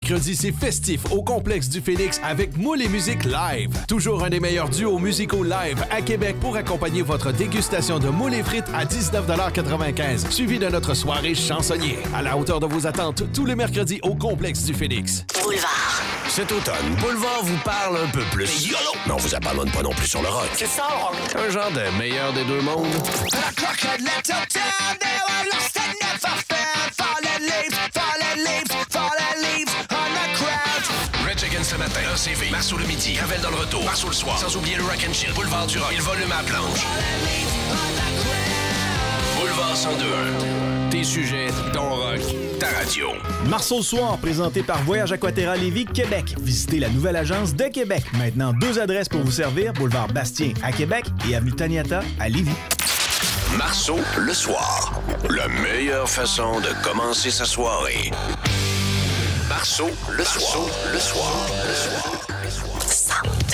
mercredi, c'est festif au complexe du Phoenix avec Moule et Musique Live. Toujours un des meilleurs duos musicaux live à Québec pour accompagner votre dégustation de moules et frites à 19,95 $, suivi de notre soirée chansonnier. À la hauteur de vos attentes, tous les mercredis au complexe du Phoenix. Boulevard. Cet automne, Boulevard vous parle un peu plus. Mais YOLO! Mais on vous abandonne pas non plus sur le rock. C'est ça, rock. Un genre de meilleur des deux mondes. The clock had let her down. They were lost and never found. Fallen leaves on the crowd. Rage Against le matin, ACV, Marceau le midi, Ravel dans le retour, Marceau le soir, sans oublier le Rock and Chill, Boulevard du Rock, il volume à planche. Boulevard 102.1. Tes sujets, ton rock, ta radio. Marceau le soir, présenté par Voyage Aquaterra Lévis, Québec. Visitez la nouvelle agence de Québec. Maintenant, 2 adresses pour vous servir, boulevard Bastien à Québec et avenue Taniata à Lévis. Marceau le soir. La meilleure façon de commencer sa soirée. Marceau le soir. Le soir. Le soir. Le soir. 102.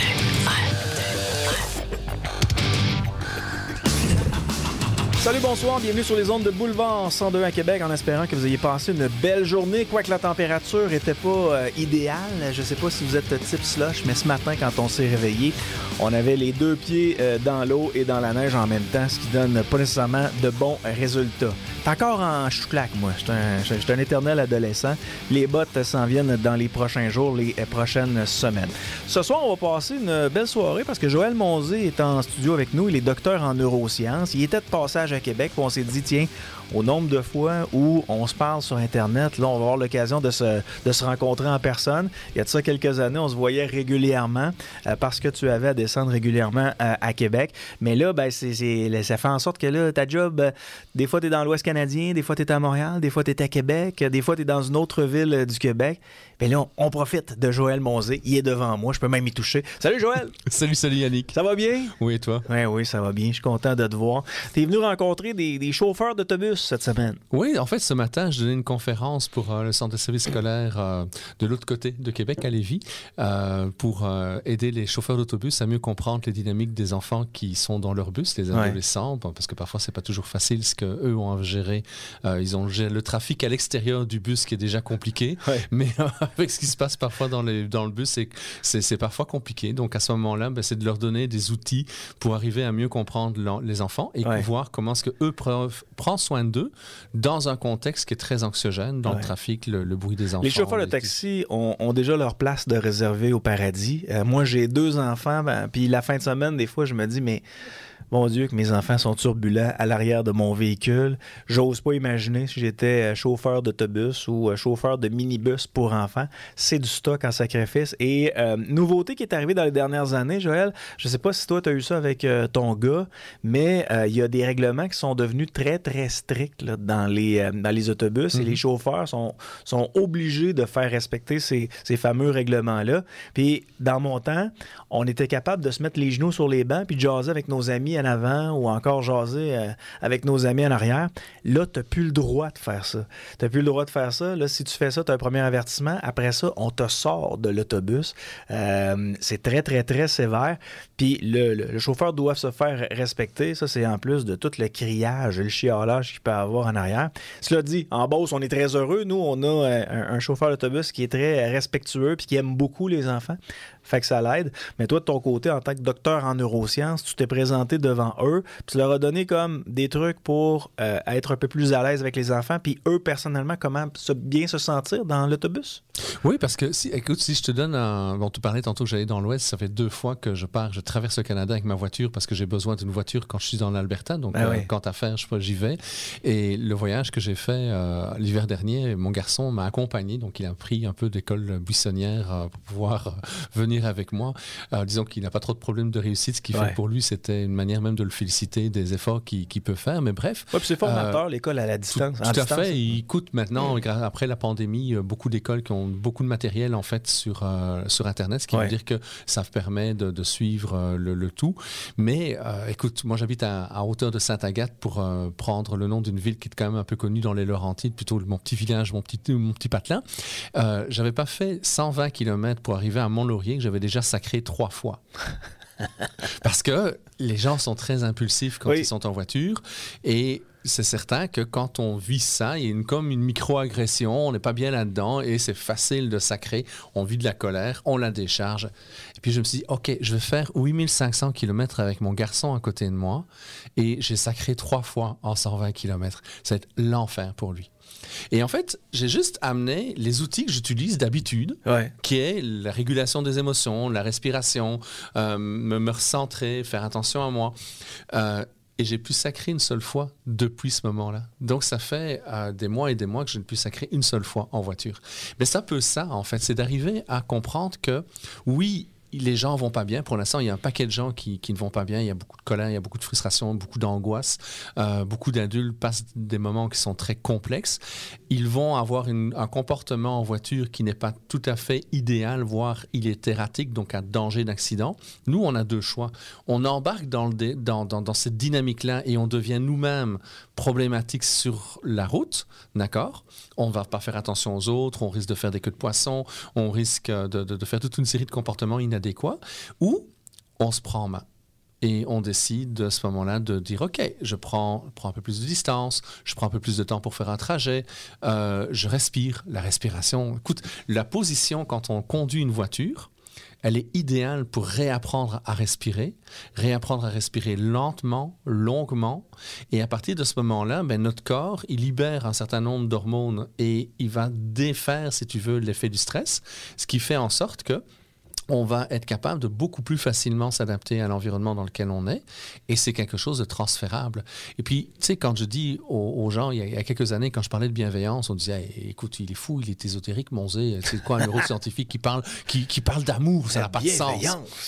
Salut, bonsoir, bienvenue sur les ondes de Boulevard 102 à Québec en espérant que vous ayez passé une belle journée, quoique la température n'était pas idéale. Je sais pas si vous êtes type slush, mais ce matin, quand on s'est réveillé, on avait les 2 pieds dans l'eau et dans la neige en même temps, ce qui donne pas nécessairement de bons résultats. T'es encore en chouclaque, moi. Je suis un éternel adolescent. Les bottes s'en viennent dans les prochains jours, les prochaines semaines. Ce soir, on va passer une belle soirée parce que Joël Monzé est en studio avec nous. Il est docteur en neurosciences. Il était de passage à Québec, puis on s'est dit, tiens, au nombre de fois où on se parle sur Internet, là, on va avoir l'occasion de se rencontrer en personne. Il y a de ça quelques années, on se voyait régulièrement parce que tu avais à descendre régulièrement à Québec. Mais là, ben, ça fait en sorte que là, ta job, des fois, tu es dans l'Ouest canadien, des fois, tu es à Montréal, des fois, tu es à Québec, des fois, tu es dans une autre ville du Québec. Bien là, on profite de Joël Monzé. Il est devant moi, je peux même y toucher. Salut Joël! Salut Yannick. Ça va bien? Oui, et toi? Oui, ça va bien. Je suis content de te voir. Tu es venu rencontrer des chauffeurs d'autobus cette semaine. Oui, en fait, ce matin, je donnais une conférence pour le centre de service scolaire de l'autre côté de Québec, à Lévis, pour aider les chauffeurs d'autobus à mieux comprendre les dynamiques des enfants qui sont dans leur bus, les adolescents, parce que parfois, c'est pas toujours facile ce qu'eux ont à gérer. Ils ont géré le trafic à l'extérieur du bus qui est déjà compliqué, mais avec ce qui se passe parfois dans le bus, c'est parfois compliqué. Donc, à ce moment-là, ben, c'est de leur donner des outils pour arriver à mieux comprendre les enfants et voir comment est-ce qu'eux prennent soin d'eux dans un contexte qui est très anxiogène, dans le trafic, le bruit des enfants. Les chauffeurs de taxi ont déjà leur place de réservée au paradis. Moi, j'ai 2 enfants, puis la fin de semaine, des fois, je me dis, mais... Mon Dieu, que mes enfants sont turbulents à l'arrière de mon véhicule. J'ose pas imaginer si j'étais chauffeur d'autobus ou chauffeur de minibus pour enfants. C'est du stock en sacrifice. Et nouveauté qui est arrivée dans les dernières années, Joël, je sais pas si toi tu as eu ça avec ton gars, mais il y a des règlements qui sont devenus très, très stricts là, dans les autobus et les chauffeurs sont obligés de faire respecter ces fameux règlements-là. Puis, dans mon temps, on était capable de se mettre les genoux sur les bancs puis de jaser avec nos amis en avant ou encore jaser avec nos amis en arrière. Là, tu n'as plus le droit de faire ça. Tu n'as plus le droit de faire ça. Là, si tu fais ça, tu as un premier avertissement. Après ça, on te sort de l'autobus. C'est très, très, très sévère. Puis le chauffeur doit se faire respecter. Ça, c'est en plus de tout le criage, le chialage qu'il peut avoir en arrière. Cela dit, en Beauce, on est très heureux. Nous, on a un chauffeur d'autobus qui est très respectueux puis qui aime beaucoup les enfants. Fait que ça l'aide. Mais toi, de ton côté, en tant que docteur en neurosciences, tu t'es présenté devant eux, puis tu leur as donné comme des trucs pour être un peu plus à l'aise avec les enfants, puis eux, personnellement, comment bien se sentir dans l'autobus? Oui, parce que, si je te donne Bon, tu parlais tantôt que j'allais dans l'Ouest, ça fait 2 fois que je traverse le Canada avec ma voiture parce que j'ai besoin d'une voiture quand je suis dans l'Alberta, donc quand à faire, j'y vais. Et le voyage que j'ai fait l'hiver dernier, mon garçon m'a accompagné, donc il a pris un peu d'école buissonnière pour pouvoir venir avec moi. Disons qu'il n'a pas trop de problèmes de réussite, ce qui fait que pour lui, c'était une manière même de le féliciter des efforts qu'il peut faire. Mais bref. Oui, puis c'est formateur, l'école à la distance. Tout à fait. Il coûte maintenant, après la pandémie, beaucoup d'écoles qui ont beaucoup de matériel en fait sur Internet, ce qui veut dire que ça permet de suivre le tout. Mais écoute, moi j'habite à hauteur de Sainte-Agathe pour prendre le nom d'une ville qui est quand même un peu connue dans les Laurentides, plutôt mon petit village, mon petit patelin. J'avais pas fait 120 km pour arriver à Mont-Laurier, que j'avais déjà sacré 3 fois. Parce que les gens sont très impulsifs quand ils sont en voiture et c'est certain que quand on vit ça, il y a comme une micro-agression, on n'est pas bien là-dedans et c'est facile de sacrer. On vit de la colère, on la décharge. Et puis je me suis dit, OK, je vais faire 8500 km avec mon garçon à côté de moi et j'ai sacré 3 fois en 120 km. Ça va être l'enfer pour lui. Et en fait, j'ai juste amené les outils que j'utilise d'habitude, qui est la régulation des émotions, la respiration, me recentrer, faire attention à moi. Et j'ai pu sacrer une seule fois depuis ce moment-là. Donc, ça fait des mois et des mois que je ne peux sacrer une seule fois en voiture. Mais c'est un peu ça, en fait. C'est d'arriver à comprendre que, oui, les gens vont pas bien. Pour l'instant, il y a un paquet de gens qui ne vont pas bien. Il y a beaucoup de colère, il y a beaucoup de frustration, beaucoup d'angoisse. Beaucoup d'adultes passent des moments qui sont très complexes. Ils vont avoir un comportement en voiture qui n'est pas tout à fait idéal, voire il est erratique, donc à danger d'accident. Nous, on a 2 choix. On embarque dans cette dynamique-là et on devient nous-mêmes problématiques sur la route, d'accord? On ne va pas faire attention aux autres, on risque de faire des queues de poisson, on risque de faire toute une série de comportements inadéquats, ou on se prend en main. Et on décide à ce moment-là de dire, OK, je prends un peu plus de distance, je prends un peu plus de temps pour faire un trajet, je respire. La respiration, écoute, la position quand on conduit une voiture, elle est idéale pour réapprendre à respirer lentement, longuement. Et à partir de ce moment-là, notre corps, il libère un certain nombre d'hormones et il va défaire, si tu veux, l'effet du stress, ce qui fait en sorte que on va être capable de beaucoup plus facilement s'adapter à l'environnement dans lequel on est. Et c'est quelque chose de transférable. Et puis, tu sais, quand je dis aux gens, il y a quelques années, quand je parlais de bienveillance, on disait, hey, écoute, il est fou, il est ésotérique, Monzé. C'est quoi un neuroscientifique qui parle d'amour? Ça n'a pas de sens.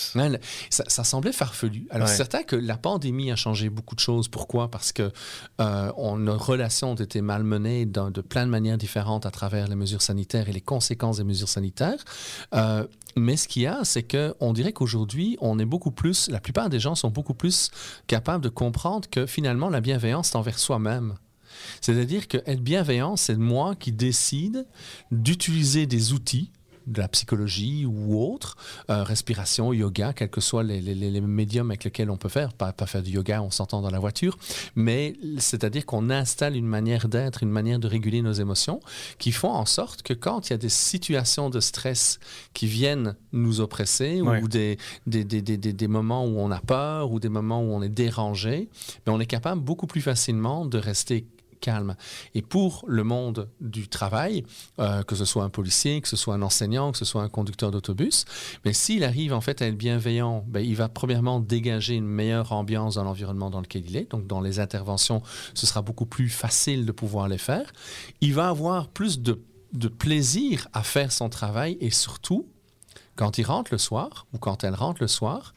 Ça semblait farfelu. Alors, c'est certain que la pandémie a changé beaucoup de choses. Pourquoi? Parce que nos relations ont été malmenées de plein de manières différentes à travers les mesures sanitaires et les conséquences des mesures sanitaires. Mais ce qu'il y a, c'est qu'on dirait qu'aujourd'hui, la plupart des gens sont beaucoup plus capables de comprendre que finalement, la bienveillance, c'est envers soi-même. C'est-à-dire qu'être bienveillant, c'est moi qui décide d'utiliser des outils, de la psychologie ou autre, respiration, yoga, quels que soient les médiums avec lesquels on peut faire, pas faire du yoga, on s'entend dans la voiture, mais c'est-à-dire qu'on installe une manière d'être, une manière de réguler nos émotions qui font en sorte que quand il y a des situations de stress qui viennent nous oppresser ou des moments où on a peur ou des moments où on est dérangé, on est capable beaucoup plus facilement de rester calme. Et pour le monde du travail, que ce soit un policier, que ce soit un enseignant, que ce soit un conducteur d'autobus, mais s'il arrive en fait à être bienveillant, il va premièrement dégager une meilleure ambiance dans l'environnement dans lequel il est. Donc dans les interventions, ce sera beaucoup plus facile de pouvoir les faire. Il va avoir plus de plaisir à faire son travail et surtout, quand il rentre le soir ou quand elle rentre le soir,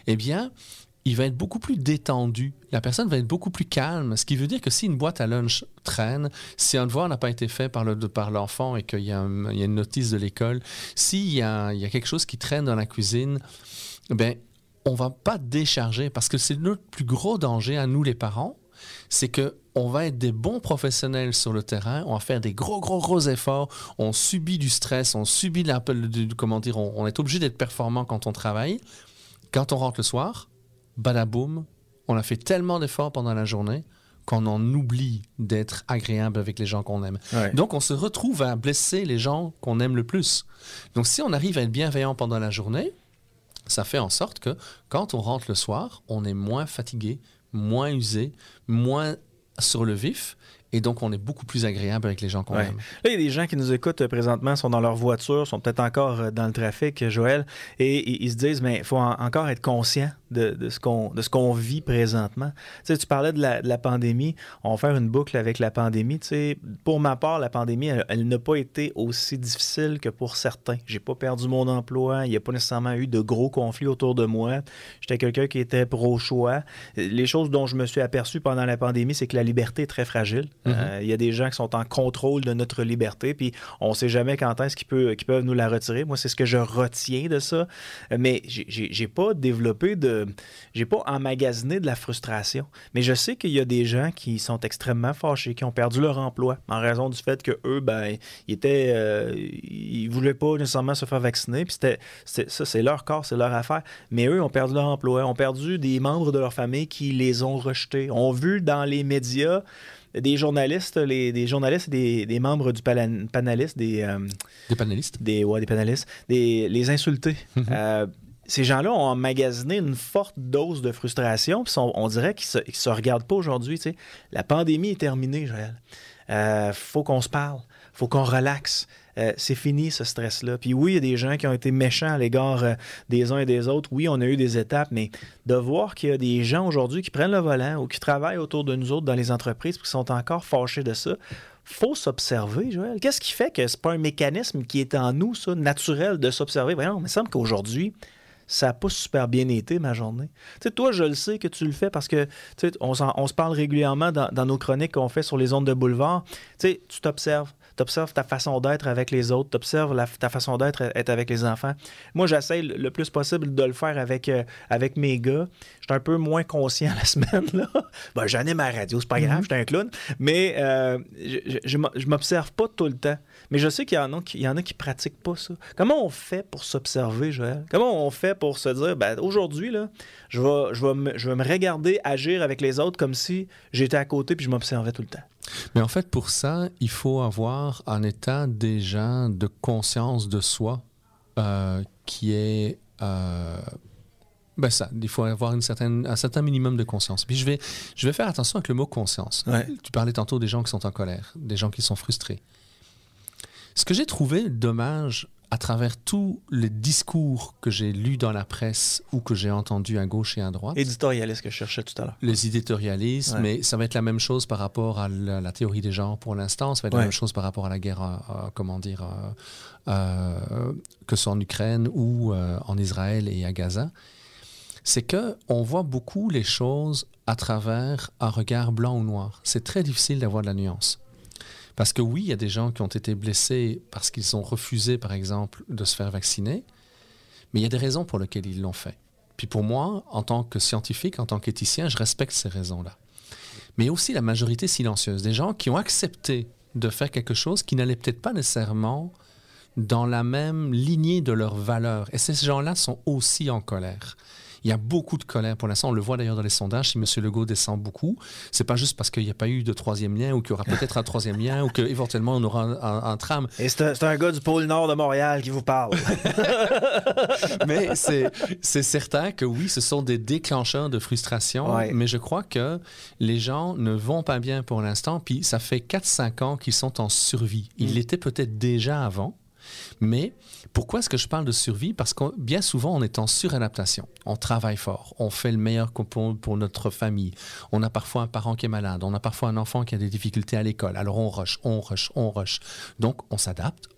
il va être beaucoup plus détendu. La personne va être beaucoup plus calme, ce qui veut dire que si une boîte à lunch traîne, si un devoir n'a pas été fait par l'enfant et qu'il y a une notice de l'école, s'il y a quelque chose qui traîne dans la cuisine, on ne va pas décharger parce que c'est notre plus gros danger à nous les parents, c'est qu'on va être des bons professionnels sur le terrain, on va faire des gros efforts, on subit du stress, on subit on est obligé d'être performant quand on travaille. Quand on rentre le soir, badaboum, on a fait tellement d'efforts pendant la journée qu'on en oublie d'être agréable avec les gens qu'on aime. Ouais. Donc, on se retrouve à blesser les gens qu'on aime le plus. Donc, si on arrive à être bienveillant pendant la journée, ça fait en sorte que quand on rentre le soir, on est moins fatigué, moins usé, moins sur le vif. Et donc, on est beaucoup plus agréable avec les gens qu'on aime. Là, il y a des gens qui nous écoutent présentement, sont dans leur voiture, sont peut-être encore dans le trafic, Joël, et ils se disent, mais il faut encore être conscient de ce qu'on vit présentement. Tu sais, tu parlais de la pandémie. On va faire une boucle avec la pandémie. Tu sais, pour ma part, la pandémie, elle n'a pas été aussi difficile que pour certains. J'ai pas perdu mon emploi. Il n'y a pas nécessairement eu de gros conflits autour de moi. J'étais quelqu'un qui était pro-choix. Les choses dont je me suis aperçu pendant la pandémie, c'est que la liberté est très fragile. Il y a des gens qui sont en contrôle de notre liberté, puis on ne sait jamais quand est-ce qu'ils peuvent nous la retirer. Moi, c'est ce que je retiens de ça. Mais j'ai pas développé de j'ai pas emmagasiné de la frustration. Mais je sais qu'il y a des gens qui sont extrêmement fâchés, qui ont perdu leur emploi en raison du fait que eux, ils voulaient pas nécessairement se faire vacciner. Puis ça, c'est leur corps, c'est leur affaire. Mais eux ont perdu leur emploi, ont perdu des membres de leur famille qui les ont rejetés. On a vu dans les médias des journalistes, des membres du panéliste, des panélistes, des panélistes, les insulter. Ces gens-là ont emmagasiné une forte dose de frustration, puis on dirait qu'ils se regardent pas aujourd'hui. Tu sais. La pandémie est terminée, Joël. Faut qu'on se parle, faut qu'on relaxe. C'est fini, ce stress-là. Puis oui, il y a des gens qui ont été méchants à l'égard des uns et des autres. Oui, on a eu des étapes, mais de voir qu'il y a des gens aujourd'hui qui prennent le volant ou qui travaillent autour de nous autres dans les entreprises et qui sont encore fâchés de ça, faut s'observer, Joël. Qu'est-ce qui fait que c'est pas un mécanisme qui est en nous, ça, naturel de s'observer? Voyons, il me semble qu'aujourd'hui, ça n'a pas super bien été, ma journée. Tu sais, toi, je le sais que tu le fais parce que on se parle régulièrement dans nos chroniques qu'on fait sur les ondes de boulevard. Tu sais, tu t'observes. Tu observes ta façon d'être avec les autres, tu observes ta façon d'être avec les enfants. Moi, j'essaie le plus possible de le faire avec mes gars. Je suis un peu moins conscient la semaine, là. Ben, j'anime à la radio, c'est pas grave, je suis un clown. Mais je m'observe pas tout le temps. Mais je sais qu'il y en a qui pratiquent pas ça. Comment on fait pour s'observer, Joël? Comment on fait pour se dire, aujourd'hui, là, je vais me regarder agir avec les autres comme si j'étais à côté puis je m'observais tout le temps? Mais en fait, pour ça, il faut avoir un état déjà de conscience de soi qui est... ça, il faut avoir un certain minimum de conscience. Puis je vais faire attention avec le mot conscience. Ouais. Tu parlais tantôt des gens qui sont en colère, des gens qui sont frustrés. Ce que j'ai trouvé dommage à travers tous les discours que j'ai lus dans la presse ou que j'ai entendus à gauche et à droite. Éditorialiste que je cherchais tout à l'heure. Les éditorialistes, ouais. Mais ça va être la même chose par rapport à la théorie des genres pour l'instant. Ça va être la même chose par rapport à la guerre, que ce soit en Ukraine ou en Israël et à Gaza. C'est qu'on voit beaucoup les choses à travers un regard blanc ou noir. C'est très difficile d'avoir de la nuance. Parce que oui, il y a des gens qui ont été blessés parce qu'ils ont refusé, par exemple, de se faire vacciner, mais il y a des raisons pour lesquelles ils l'ont fait. Puis pour moi, en tant que scientifique, en tant qu'éthicien, je respecte ces raisons-là. Mais il y a aussi la majorité silencieuse, des gens qui ont accepté de faire quelque chose qui n'allait peut-être pas nécessairement dans la même lignée de leurs valeurs. Et ces gens-là sont aussi en colère. Il y a beaucoup de colère pour l'instant. On le voit d'ailleurs dans les sondages. Si M. Legault descend beaucoup, c'est pas juste parce qu'il n'y a pas eu de troisième lien ou qu'il y aura peut-être un troisième lien ou qu'éventuellement on aura un tram. Et c'est un gars du pôle Nord de Montréal qui vous parle. Mais c'est certain que oui, ce sont des déclencheurs de frustration. Ouais. Mais je crois que les gens ne vont pas bien pour l'instant. Puis ça fait 4-5 ans qu'ils sont en survie. Ils l'étaient peut-être déjà avant. Mais pourquoi est-ce que je parle de survie? Parce que bien souvent, on est en suradaptation. On travaille fort. On fait le meilleur pour notre famille. On a parfois un parent qui est malade. On a parfois un enfant qui a des difficultés à l'école. Alors on rush. Donc on s'adapte.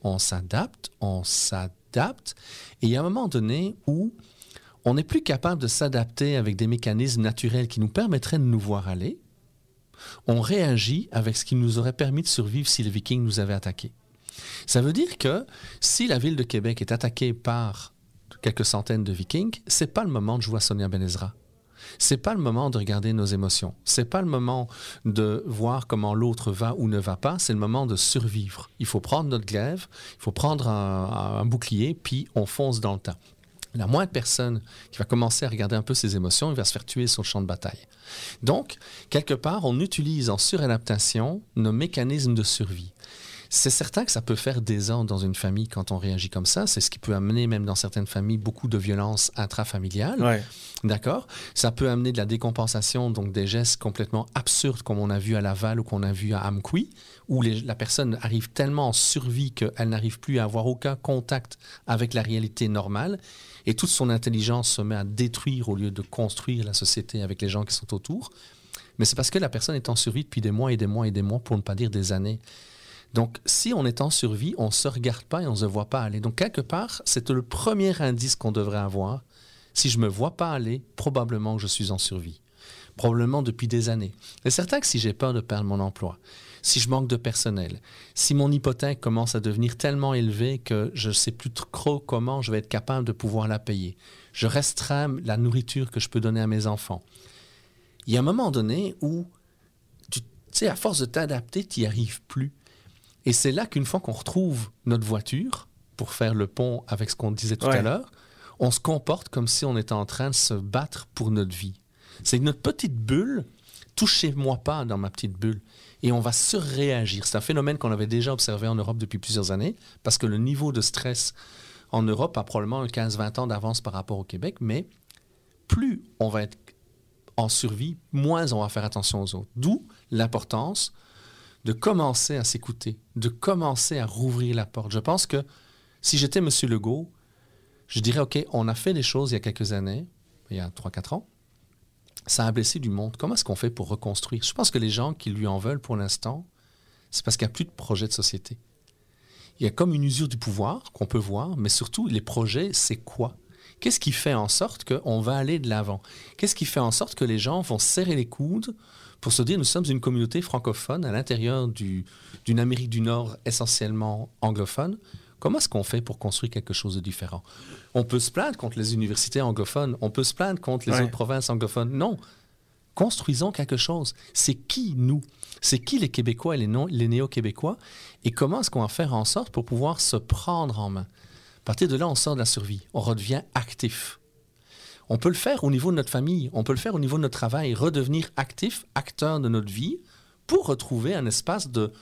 Et il y a un moment donné où on n'est plus capable de s'adapter avec des mécanismes naturels qui nous permettraient de nous voir aller. On réagit avec ce qui nous aurait permis de survivre si les Vikings nous avaient attaqués. Ça veut dire que si la ville de Québec est attaquée par quelques centaines de Vikings, c'est pas le moment de jouer à Sonia Benezra. C'est pas le moment de regarder nos émotions. C'est pas le moment de voir comment l'autre va ou ne va pas. C'est le moment de survivre. Il faut prendre notre glaive, il faut prendre un bouclier, puis on fonce dans le tas. La moindre personne qui va commencer à regarder un peu ses émotions, il va se faire tuer sur le champ de bataille. Donc, quelque part, on utilise en suradaptation nos mécanismes de survie. C'est certain que ça peut faire désordre dans une famille quand on réagit comme ça. C'est ce qui peut amener, même dans certaines familles, beaucoup de violences intrafamiliales. Ouais. D'accord? Ça peut amener de la décompensation, donc des gestes complètement absurdes comme on a vu à Laval ou qu'on a vu à Amqui, où la personne arrive tellement en survie qu'elle n'arrive plus à avoir aucun contact avec la réalité normale et toute son intelligence se met à détruire au lieu de construire la société avec les gens qui sont autour. Mais c'est parce que la personne est en survie depuis des mois et des mois et des mois, pour ne pas dire des années. Donc, si on est en survie, on ne se regarde pas et on ne se voit pas aller. Donc, quelque part, c'est le premier indice qu'on devrait avoir. Si je ne me vois pas aller, probablement que je suis en survie. Probablement depuis des années. C'est certain que si j'ai peur de perdre mon emploi, si je manque de personnel, si mon hypothèque commence à devenir tellement élevée que je ne sais plus trop comment je vais être capable de pouvoir la payer, je restreins la nourriture que je peux donner à mes enfants. Il y a un moment donné où, tu sais, à force de t'adapter, tu n'y arrives plus. Et c'est là qu'une fois qu'on retrouve notre voiture, pour faire le pont avec ce qu'on disait tout à l'heure, on se comporte comme si on était en train de se battre pour notre vie. C'est notre petite bulle, touchez-moi pas dans ma petite bulle. Et on va surréagir. C'est un phénomène qu'on avait déjà observé en Europe depuis plusieurs années, parce que le niveau de stress en Europe a probablement 15-20 ans d'avance par rapport au Québec, mais plus on va être en survie, moins on va faire attention aux autres. D'où l'importance de commencer à s'écouter, de commencer à rouvrir la porte. Je pense que si j'étais M. Legault, je dirais, OK, on a fait des choses il y a quelques années, il y a 3-4 ans, ça a blessé du monde. Comment est-ce qu'on fait pour reconstruire? Je pense que les gens qui lui en veulent pour l'instant, c'est parce qu'il n'y a plus de projet de société. Il y a comme une usure du pouvoir qu'on peut voir, mais surtout, les projets, c'est quoi? Qu'est-ce qui fait en sorte qu'on va aller de l'avant? Qu'est-ce qui fait en sorte que les gens vont serrer les coudes pour se dire, nous sommes une communauté francophone à l'intérieur d'une Amérique du Nord essentiellement anglophone. Comment est-ce qu'on fait pour construire quelque chose de différent? On peut se plaindre contre les universités anglophones, on peut se plaindre contre les autres provinces anglophones. Non, construisons quelque chose. C'est qui, nous? C'est qui les Québécois et les néo-Québécois? Et comment est-ce qu'on va faire en sorte pour pouvoir se prendre en main? À partir de là, on sort de la survie, on redevient actif. On peut le faire au niveau de notre famille, on peut le faire au niveau de notre travail, redevenir actif, acteur de notre vie, pour retrouver un espace de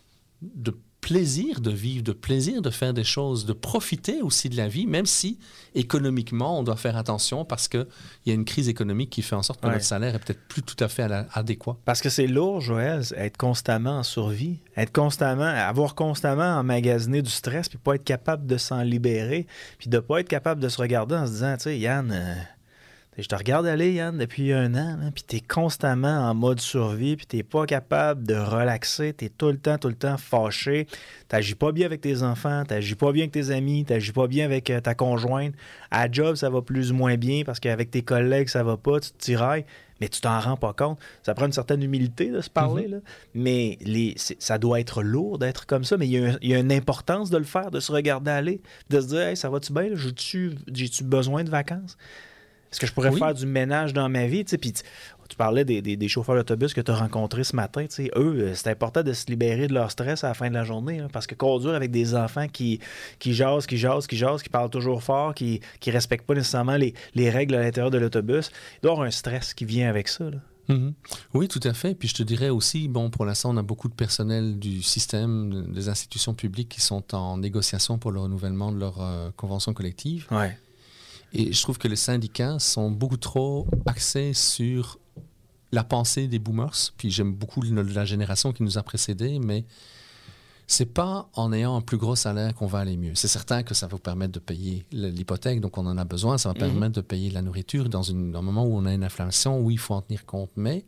plaisir de vivre, de plaisir de faire des choses, de profiter aussi de la vie, même si économiquement, on doit faire attention parce qu'il y a une crise économique qui fait en sorte que notre salaire est peut-être plus tout à fait adéquat. Parce que c'est lourd, Joël, être constamment en survie, avoir constamment emmagasiné du stress, puis pas être capable de s'en libérer, puis de pas être capable de se regarder en se disant, tu sais, Yann... je te regarde aller, Yann, depuis 1 an, puis t'es constamment en mode survie, puis t'es pas capable de relaxer, t'es tout le temps fâché, t'agis pas bien avec tes enfants, t'agis pas bien avec tes amis, t'agis pas bien avec ta conjointe. À la job, ça va plus ou moins bien, parce qu'avec tes collègues, ça va pas, tu te tirailles, mais tu t'en rends pas compte. Ça prend une certaine humilité de se parler, là. Mais ça doit être lourd d'être comme ça, mais il y a une importance de le faire, de se regarder aller, de se dire, hey, ça va-tu bien, là? J'ai-tu besoin de vacances? Est-ce que je pourrais faire du ménage dans ma vie? Puis tu parlais des chauffeurs d'autobus que tu as rencontrés ce matin. Eux, c'est important de se libérer de leur stress à la fin de la journée. Hein, parce que conduire avec des enfants qui jasent, qui parlent toujours fort, qui ne respectent pas nécessairement les règles à l'intérieur de l'autobus, il doit y avoir un stress qui vient avec ça. Là. Mm-hmm. Oui, tout à fait. Puis je te dirais aussi, pour l'instant, on a beaucoup de personnel du système, des institutions publiques qui sont en négociation pour le renouvellement de leur convention collective. Ouais. Et je trouve que les syndicats sont beaucoup trop axés sur la pensée des boomers. Puis j'aime beaucoup la génération qui nous a précédés, mais c'est pas en ayant un plus gros salaire qu'on va aller mieux. C'est certain que ça va vous permettre de payer l'hypothèque, donc on en a besoin. Ça va permettre de payer la nourriture dans un moment où on a une inflation, où il faut en tenir compte. Mais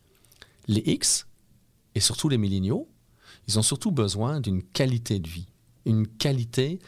les X, et surtout les milléniaux, ils ont surtout besoin d'une qualité de vie, une qualité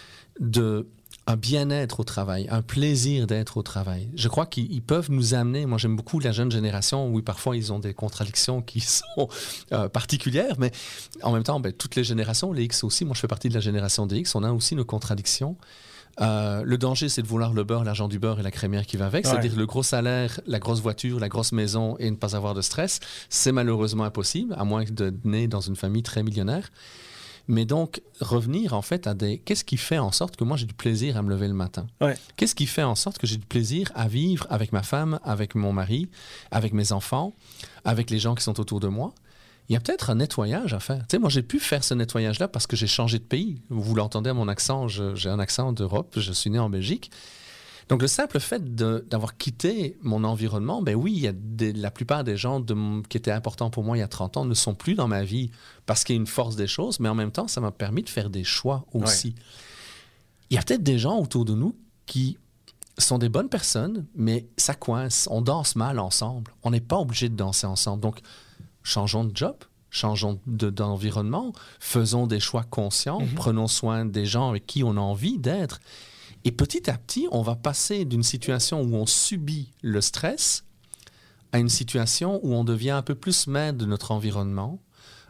un bien-être au travail, un plaisir d'être au travail. Je crois qu'ils peuvent nous amener, moi j'aime beaucoup la jeune génération, oui parfois ils ont des contradictions qui sont particulières, mais en même temps, toutes les générations, les X aussi, moi je fais partie de la génération des X, on a aussi nos contradictions. Le danger, c'est de vouloir le beurre, l'argent du beurre et la crémière qui va avec, c'est-à-dire le gros salaire, la grosse voiture, la grosse maison et ne pas avoir de stress. C'est malheureusement impossible, à moins de naître dans une famille très millionnaire. Mais donc, revenir en fait à qu'est-ce qui fait en sorte que moi j'ai du plaisir à me lever le matin? Qu'est-ce qui fait en sorte que j'ai du plaisir à vivre avec ma femme, avec mon mari, avec mes enfants, avec les gens qui sont autour de moi? Il y a peut-être un nettoyage à faire. Tu sais, moi, j'ai pu faire ce nettoyage-là parce que j'ai changé de pays. Vous l'entendez à mon accent, j'ai un accent d'Europe, je suis né en Belgique. Donc, le simple fait d'avoir quitté mon environnement, oui, la plupart des gens qui étaient importants pour moi il y a 30 ans ne sont plus dans ma vie parce qu'il y a une force des choses, mais en même temps, ça m'a permis de faire des choix aussi. Il y a peut-être des gens autour de nous qui sont des bonnes personnes, mais ça coince, on danse mal ensemble. On n'est pas obligé de danser ensemble. Donc, changeons de job, changeons d'environnement, faisons des choix conscients, prenons soin des gens avec qui on a envie d'être. Et petit à petit, on va passer d'une situation où on subit le stress à une situation où on devient un peu plus maître de notre environnement,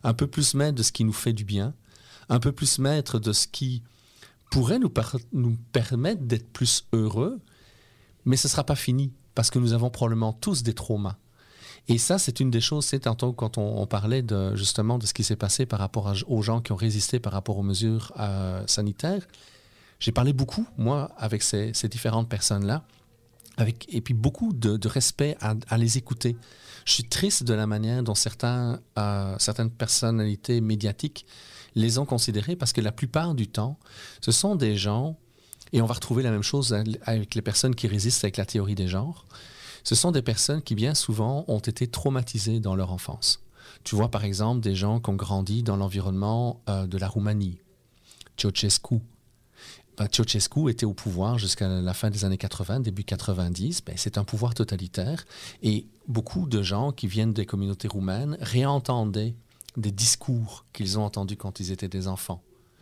un peu plus maître de ce qui nous fait du bien, un peu plus maître de ce qui pourrait nous permettre d'être plus heureux, mais ce ne sera pas fini, parce que nous avons probablement tous des traumas. Et ça, c'est une des choses, c'est tantôt quand on parlait justement de ce qui s'est passé par rapport aux gens qui ont résisté par rapport aux mesures sanitaires. J'ai parlé beaucoup, moi, avec ces différentes personnes-là, et puis beaucoup de respect à les écouter. Je suis triste de la manière dont certaines personnalités médiatiques les ont considérés, parce que la plupart du temps, ce sont des gens, et on va retrouver la même chose avec les personnes qui résistent avec la théorie des genres, ce sont des personnes qui, bien souvent, ont été traumatisées dans leur enfance. Tu vois, par exemple, des gens qui ont grandi dans l'environnement de la Roumanie. Ceausescu. Ceausescu était au pouvoir jusqu'à la fin des années 80, début 90. C'est un pouvoir totalitaire. Et beaucoup de gens qui viennent des communautés roumaines réentendaient des discours qu'ils ont entendus quand ils étaient des enfants.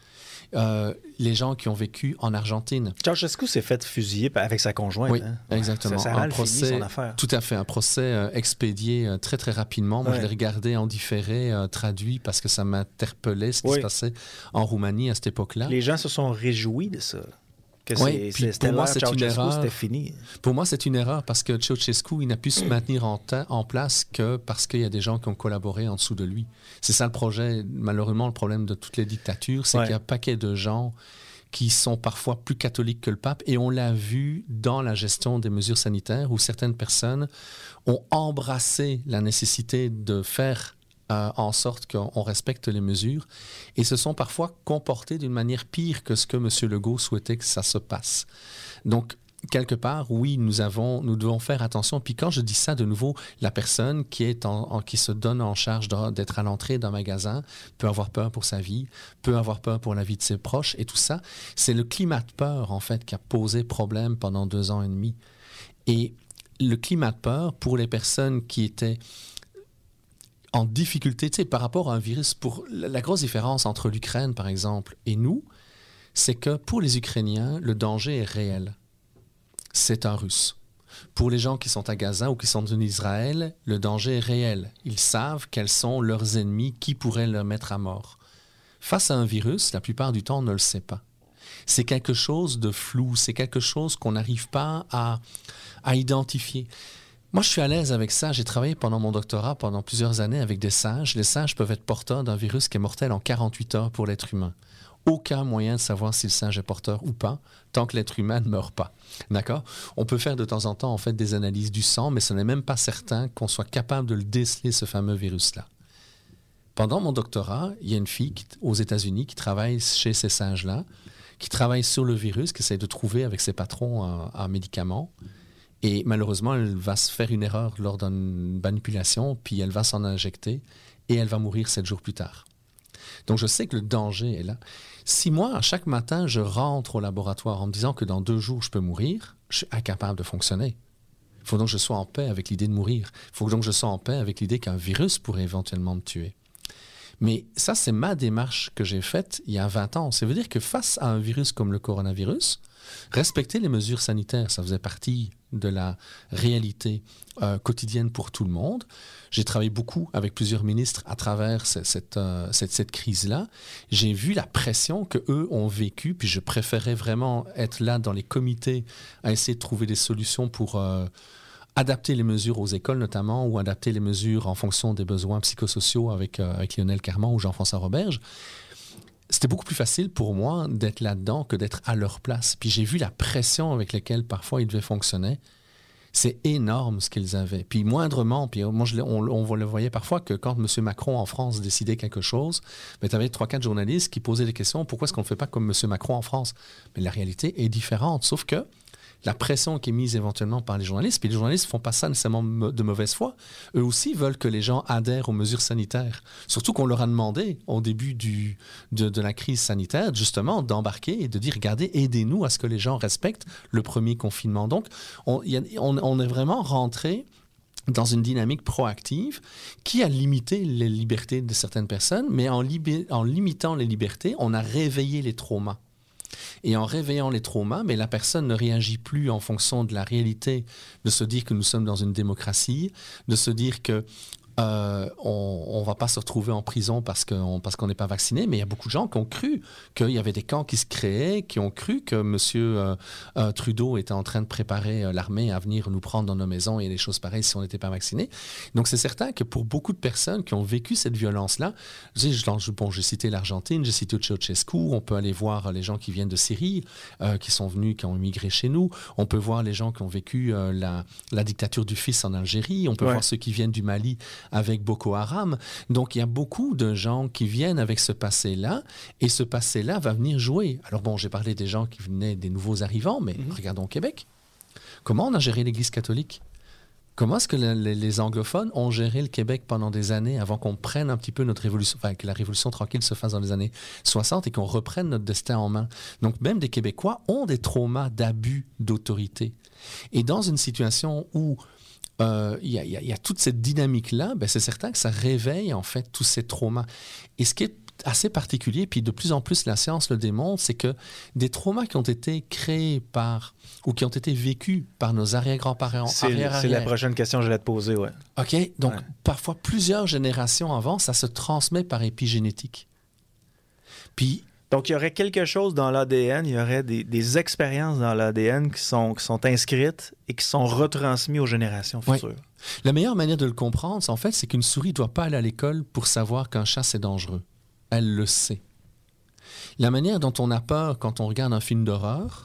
Les gens qui ont vécu en Argentine. Ceausescu s'est fait fusiller avec sa conjointe. Oui, hein? exactement. Ça a mal fini son affaire. Tout à fait. Un procès expédié très, très rapidement. Moi, je l'ai regardé en différé, traduit, parce que ça m'interpellait ce qui se passait en Roumanie à cette époque-là. Les gens se sont réjouis de ça. Pour moi, c'est une erreur. C'était fini. Pour moi, c'est une erreur, parce que Ceausescu, il n'a pu se maintenir en place que parce qu'il y a des gens qui ont collaboré en dessous de lui. C'est ça le projet, malheureusement, le problème de toutes les dictatures, c'est qu'il y a un paquet de gens qui sont parfois plus catholiques que le pape, et on l'a vu dans la gestion des mesures sanitaires, où certaines personnes ont embrassé la nécessité de faire en sorte qu'on respecte les mesures, et se sont parfois comportés d'une manière pire que ce que M. Legault souhaitait que ça se passe. Donc, quelque part, oui, nous devons faire attention. Puis quand je dis ça, de nouveau, la personne qui se donne en charge d'être à l'entrée d'un magasin peut avoir peur pour sa vie, peut avoir peur pour la vie de ses proches, et tout ça, c'est le climat de peur, en fait, qui a posé problème pendant 2 ans et demi. Et le climat de peur, pour les personnes qui étaient en difficulté, tu sais, par rapport à un virus, pour la grosse différence entre l'Ukraine, par exemple, et nous, c'est que pour les Ukrainiens, le danger est réel. C'est un Russe. Pour les gens qui sont à Gaza ou qui sont en Israël, le danger est réel. Ils savent quels sont leurs ennemis, qui pourraient leur mettre à mort. Face à un virus, la plupart du temps, on ne le sait pas. C'est quelque chose de flou, c'est quelque chose qu'on n'arrive pas à identifier. Moi, je suis à l'aise avec ça. J'ai travaillé pendant mon doctorat, pendant plusieurs années, avec des singes. Les singes peuvent être porteurs d'un virus qui est mortel en 48 heures pour l'être humain. Aucun moyen de savoir si le singe est porteur ou pas, tant que l'être humain ne meurt pas. D'accord? On peut faire de temps en temps, en fait, des analyses du sang, mais ce n'est même pas certain qu'on soit capable de le déceler, ce fameux virus-là. Pendant mon doctorat, il y a une fille aux États-Unis qui travaille chez ces singes-là, qui travaille sur le virus, qui essaie de trouver avec ses patrons un médicament. Et malheureusement, elle va se faire une erreur lors d'une manipulation, puis elle va s'en injecter, et elle va mourir 7 jours plus tard. Donc, je sais que le danger est là. Si moi, chaque matin, je rentre au laboratoire en me disant que dans 2 jours, je peux mourir, je suis incapable de fonctionner. Il faut donc que je sois en paix avec l'idée de mourir. Il faut donc que je sois en paix avec l'idée qu'un virus pourrait éventuellement me tuer. Mais ça, c'est ma démarche que j'ai faite il y a 20 ans. Ça veut dire que face à un virus comme le coronavirus, respecter les mesures sanitaires, ça faisait partie de la réalité quotidienne pour tout le monde. J'ai travaillé beaucoup avec plusieurs ministres à travers cette crise-là. J'ai vu la pression qu'eux ont vécue, puis je préférais vraiment être là dans les comités à essayer de trouver des solutions pour adapter les mesures aux écoles notamment, ou adapter les mesures en fonction des besoins psychosociaux avec Lionel Carman ou Jean-François Roberge. C'était beaucoup plus facile pour moi d'être là-dedans que d'être à leur place. Puis j'ai vu la pression avec laquelle parfois ils devaient fonctionner. C'est énorme ce qu'ils avaient. Puis moindrement, puis moi on le voyait parfois que quand M. Macron en France décidait quelque chose, tu avais 3-4 journalistes qui posaient des questions. Pourquoi est-ce qu'on ne fait pas comme M. Macron en France? Mais la réalité est différente. Sauf que la pression qui est mise éventuellement par les journalistes, puis les journalistes ne font pas ça nécessairement de mauvaise foi, eux aussi veulent que les gens adhèrent aux mesures sanitaires. Surtout qu'on leur a demandé au début de la crise sanitaire, justement, d'embarquer et de dire, regardez, aidez-nous à ce que les gens respectent le premier confinement. Donc, on est vraiment rentré dans une dynamique proactive qui a limité les libertés de certaines personnes, mais en limitant les libertés, on a réveillé les traumas. Et en réveillant les traumas, mais la personne ne réagit plus en fonction de la réalité, de se dire que nous sommes dans une démocratie, de se dire que on ne va pas se retrouver en prison parce qu'on n'est pas vacciné, mais il y a beaucoup de gens qui ont cru qu'il y avait des camps qui se créaient, qui ont cru que M. Trudeau était en train de préparer l'armée à venir nous prendre dans nos maisons et des choses pareilles si on n'était pas vacciné. Donc c'est certain que pour beaucoup de personnes qui ont vécu cette violence-là, j'ai cité l'Argentine, j'ai cité Ceausescu, on peut aller voir les gens qui viennent de Syrie, qui sont venus, qui ont immigré chez nous, on peut voir les gens qui ont vécu la dictature du fils en Algérie, on peut voir ceux qui viennent du Mali avec Boko Haram. Donc il y a beaucoup de gens qui viennent avec ce passé-là, et ce passé-là va venir jouer. Alors bon, j'ai parlé des gens qui venaient des nouveaux arrivants, mais regardons au Québec. Comment on a géré l'Église catholique? Comment est-ce que les anglophones ont géré le Québec pendant des années avant qu'on prenne un petit peu notre révolution, enfin que la révolution tranquille se fasse dans les années 60 et qu'on reprenne notre destin en main? Donc même des Québécois ont des traumas d'abus d'autorité. Et dans une situation où il y a toute cette dynamique-là, ben c'est certain que ça réveille en fait tous ces traumas. Et ce qui est assez particulier, puis de plus en plus la science le démontre, c'est que des traumas qui ont été créés par, ou qui ont été vécus par nos arrière-grands-parents, c'est la prochaine question que je vais te poser, ouais. OK, donc parfois plusieurs générations avant, ça se transmet par épigénétique. Puis donc, il y aurait quelque chose dans l'ADN, il y aurait des expériences dans l'ADN qui sont inscrites et qui sont retransmises aux générations futures. Oui. La meilleure manière de le comprendre, en fait, c'est qu'une souris ne doit pas aller à l'école pour savoir qu'un chat, c'est dangereux. Elle le sait. La manière dont on a peur quand on regarde un film d'horreur,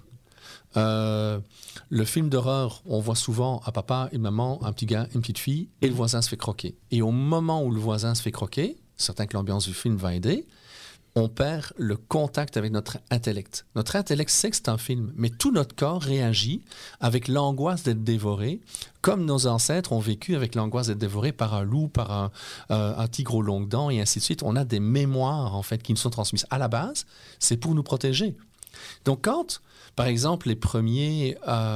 le film d'horreur, on voit souvent un papa, une maman, un petit gars, une petite fille, et le voisin se fait croquer. Et au moment où le voisin se fait croquer, certain que l'ambiance du film va aider, on perd le contact avec notre intellect. Notre intellect sait que c'est un film, mais tout notre corps réagit avec l'angoisse d'être dévoré, comme nos ancêtres ont vécu avec l'angoisse d'être dévorés par un loup, par un tigre aux longues dents, et ainsi de suite. On a des mémoires, en fait, qui nous sont transmises. À la base, c'est pour nous protéger. Donc, quand, par exemple, les premiers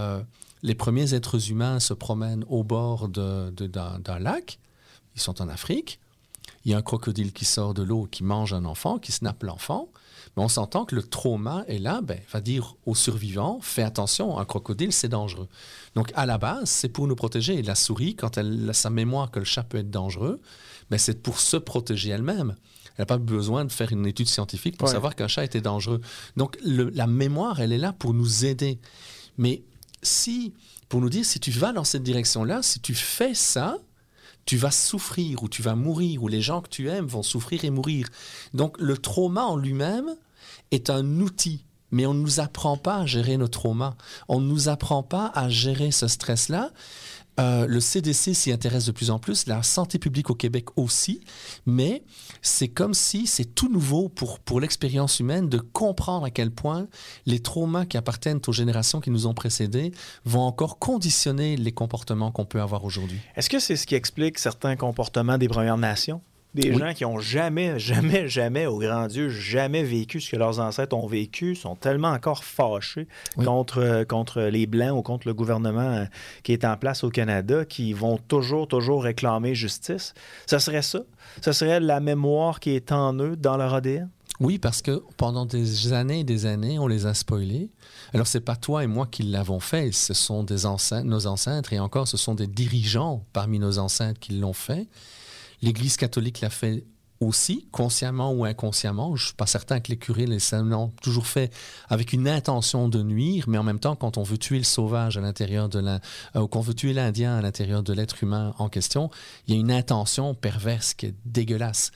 êtres humains se promènent au bord d'un lac, ils sont en Afrique, il y a un crocodile qui sort de l'eau, qui mange un enfant, qui snappe l'enfant. Mais on s'entend que le trauma est là, va dire aux survivants, fais attention, un crocodile, c'est dangereux. Donc, à la base, c'est pour nous protéger. Et la souris, quand elle a sa mémoire que le chat peut être dangereux, c'est pour se protéger elle-même. Elle n'a pas besoin de faire une étude scientifique pour savoir qu'un chat était dangereux. Donc, la mémoire, elle est là pour nous aider. Mais pour nous dire, si tu vas dans cette direction-là, si tu fais ça, tu vas souffrir ou tu vas mourir, ou les gens que tu aimes vont souffrir et mourir. Donc, le trauma en lui-même est un outil, mais on ne nous apprend pas à gérer nos traumas. On ne nous apprend pas à gérer ce stress-là. Le CDC s'y intéresse de plus en plus, la santé publique au Québec aussi, mais c'est comme si c'est tout nouveau pour l'expérience humaine de comprendre à quel point les traumas qui appartiennent aux générations qui nous ont précédés vont encore conditionner les comportements qu'on peut avoir aujourd'hui. Est-ce que c'est ce qui explique certains comportements des Premières Nations? Des gens qui n'ont jamais, au grand Dieu, jamais vécu ce que leurs ancêtres ont vécu, sont tellement encore fâchés contre les Blancs ou contre le gouvernement qui est en place au Canada, qui vont toujours réclamer justice. Ce serait ça? Ce serait la mémoire qui est en eux, dans leur ADN? Oui, parce que pendant des années et des années, on les a spoilés. Alors, ce n'est pas toi et moi qui l'avons fait, ce sont nos ancêtres, et encore, ce sont des dirigeants parmi nos ancêtres qui l'ont fait. L'Église catholique l'a fait aussi, consciemment ou inconsciemment. Je ne suis pas certain que les curés l'ont toujours fait avec une intention de nuire, mais en même temps, quand on veut tuer le sauvage à l'intérieur ou qu'on veut tuer l'Indien à l'intérieur de l'être humain en question, il y a une intention perverse qui est dégueulasse.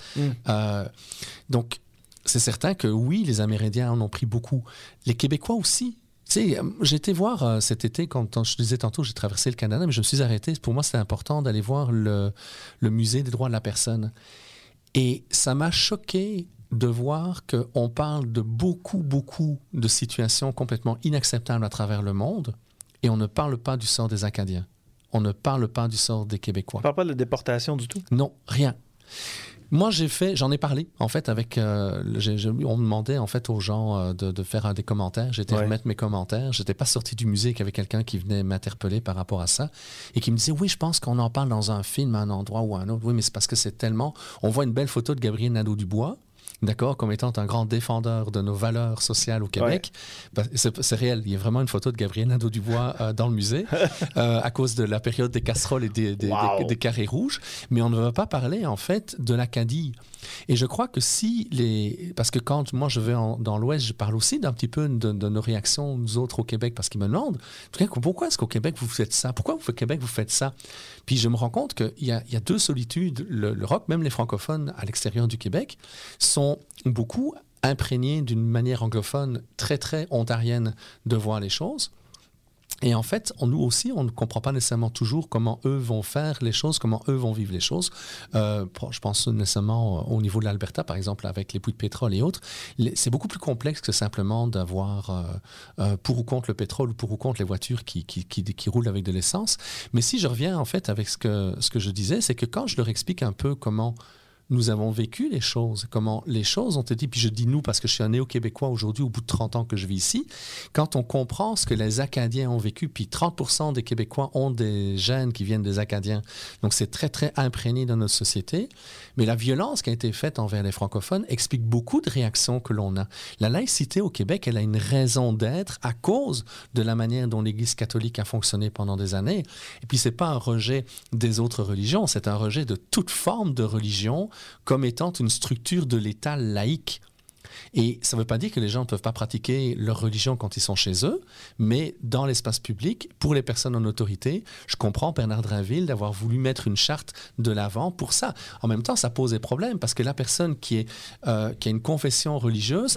Donc, c'est certain que oui, les Amérindiens en ont pris beaucoup. Les Québécois aussi. Tu sais, j'ai été voir cet été, quand je disais tantôt, j'ai traversé le Canada, mais je me suis arrêté. Pour moi, c'était important d'aller voir le musée des droits de la personne. Et ça m'a choqué de voir qu'on parle de beaucoup de situations complètement inacceptables à travers le monde, et on ne parle pas du sort des Acadiens. On ne parle pas du sort des Québécois. On ne parle pas de déportation du tout? Non, rien. Moi, j'en ai parlé, en fait, avec... on me demandait, en fait, aux gens de faire des commentaires. J'étais remettre mes commentaires. Je n'étais pas sorti du musée, qu'il y avait quelqu'un qui venait m'interpeller par rapport à ça et qui me disait, oui, je pense qu'on en parle dans un film à un endroit ou à un autre. Oui, mais c'est parce que c'est tellement... On voit une belle photo de Gabriel Nadeau-Dubois d'accord, comme étant un grand défendeur de nos valeurs sociales au Québec. C'est réel, il y a vraiment une photo de Gabriel Nadeau-Dubois dans le musée à cause de la période des casseroles et des carrés rouges, mais on ne va pas parler en fait de l'Acadie. Et je crois que parce que quand moi je vais dans l'Ouest, je parle aussi d'un petit peu de nos réactions, nous autres au Québec, parce qu'ils me demandent, pourquoi est-ce qu'au Québec vous faites ça? Pourquoi au Québec vous faites ça? Puis je me rends compte qu'il y a deux solitudes. Le rock, même les francophones à l'extérieur du Québec, sont beaucoup imprégnés d'une manière anglophone très, très ontarienne de voir les choses. Et en fait, nous aussi, on ne comprend pas nécessairement toujours comment eux vont faire les choses, comment eux vont vivre les choses. Je pense nécessairement au niveau de l'Alberta, par exemple, avec les puits de pétrole et autres. C'est beaucoup plus complexe que simplement d'avoir pour ou contre le pétrole ou pour ou contre les voitures qui roulent avec de l'essence. Mais si je reviens en fait avec ce que je disais, c'est que quand je leur explique un peu comment nous avons vécu les choses, comment les choses ont été, puis je dis nous parce que je suis un néo-québécois aujourd'hui au bout de 30 ans que je vis ici, quand on comprend ce que les Acadiens ont vécu, puis 30% des Québécois ont des gènes qui viennent des Acadiens, donc c'est très très imprégné dans notre société, mais la violence qui a été faite envers les francophones explique beaucoup de réactions que l'on a. La laïcité au Québec, elle a une raison d'être à cause de la manière dont l'Église catholique a fonctionné pendant des années, et puis c'est pas un rejet des autres religions, c'est un rejet de toute forme de religion comme étant une structure de l'État laïque. Et ça ne veut pas dire que les gens ne peuvent pas pratiquer leur religion quand ils sont chez eux, mais dans l'espace public, pour les personnes en autorité, je comprends Bernard Drinville d'avoir voulu mettre une charte de l'avant pour ça. En même temps, ça pose des problèmes, parce que la personne qui a une confession religieuse,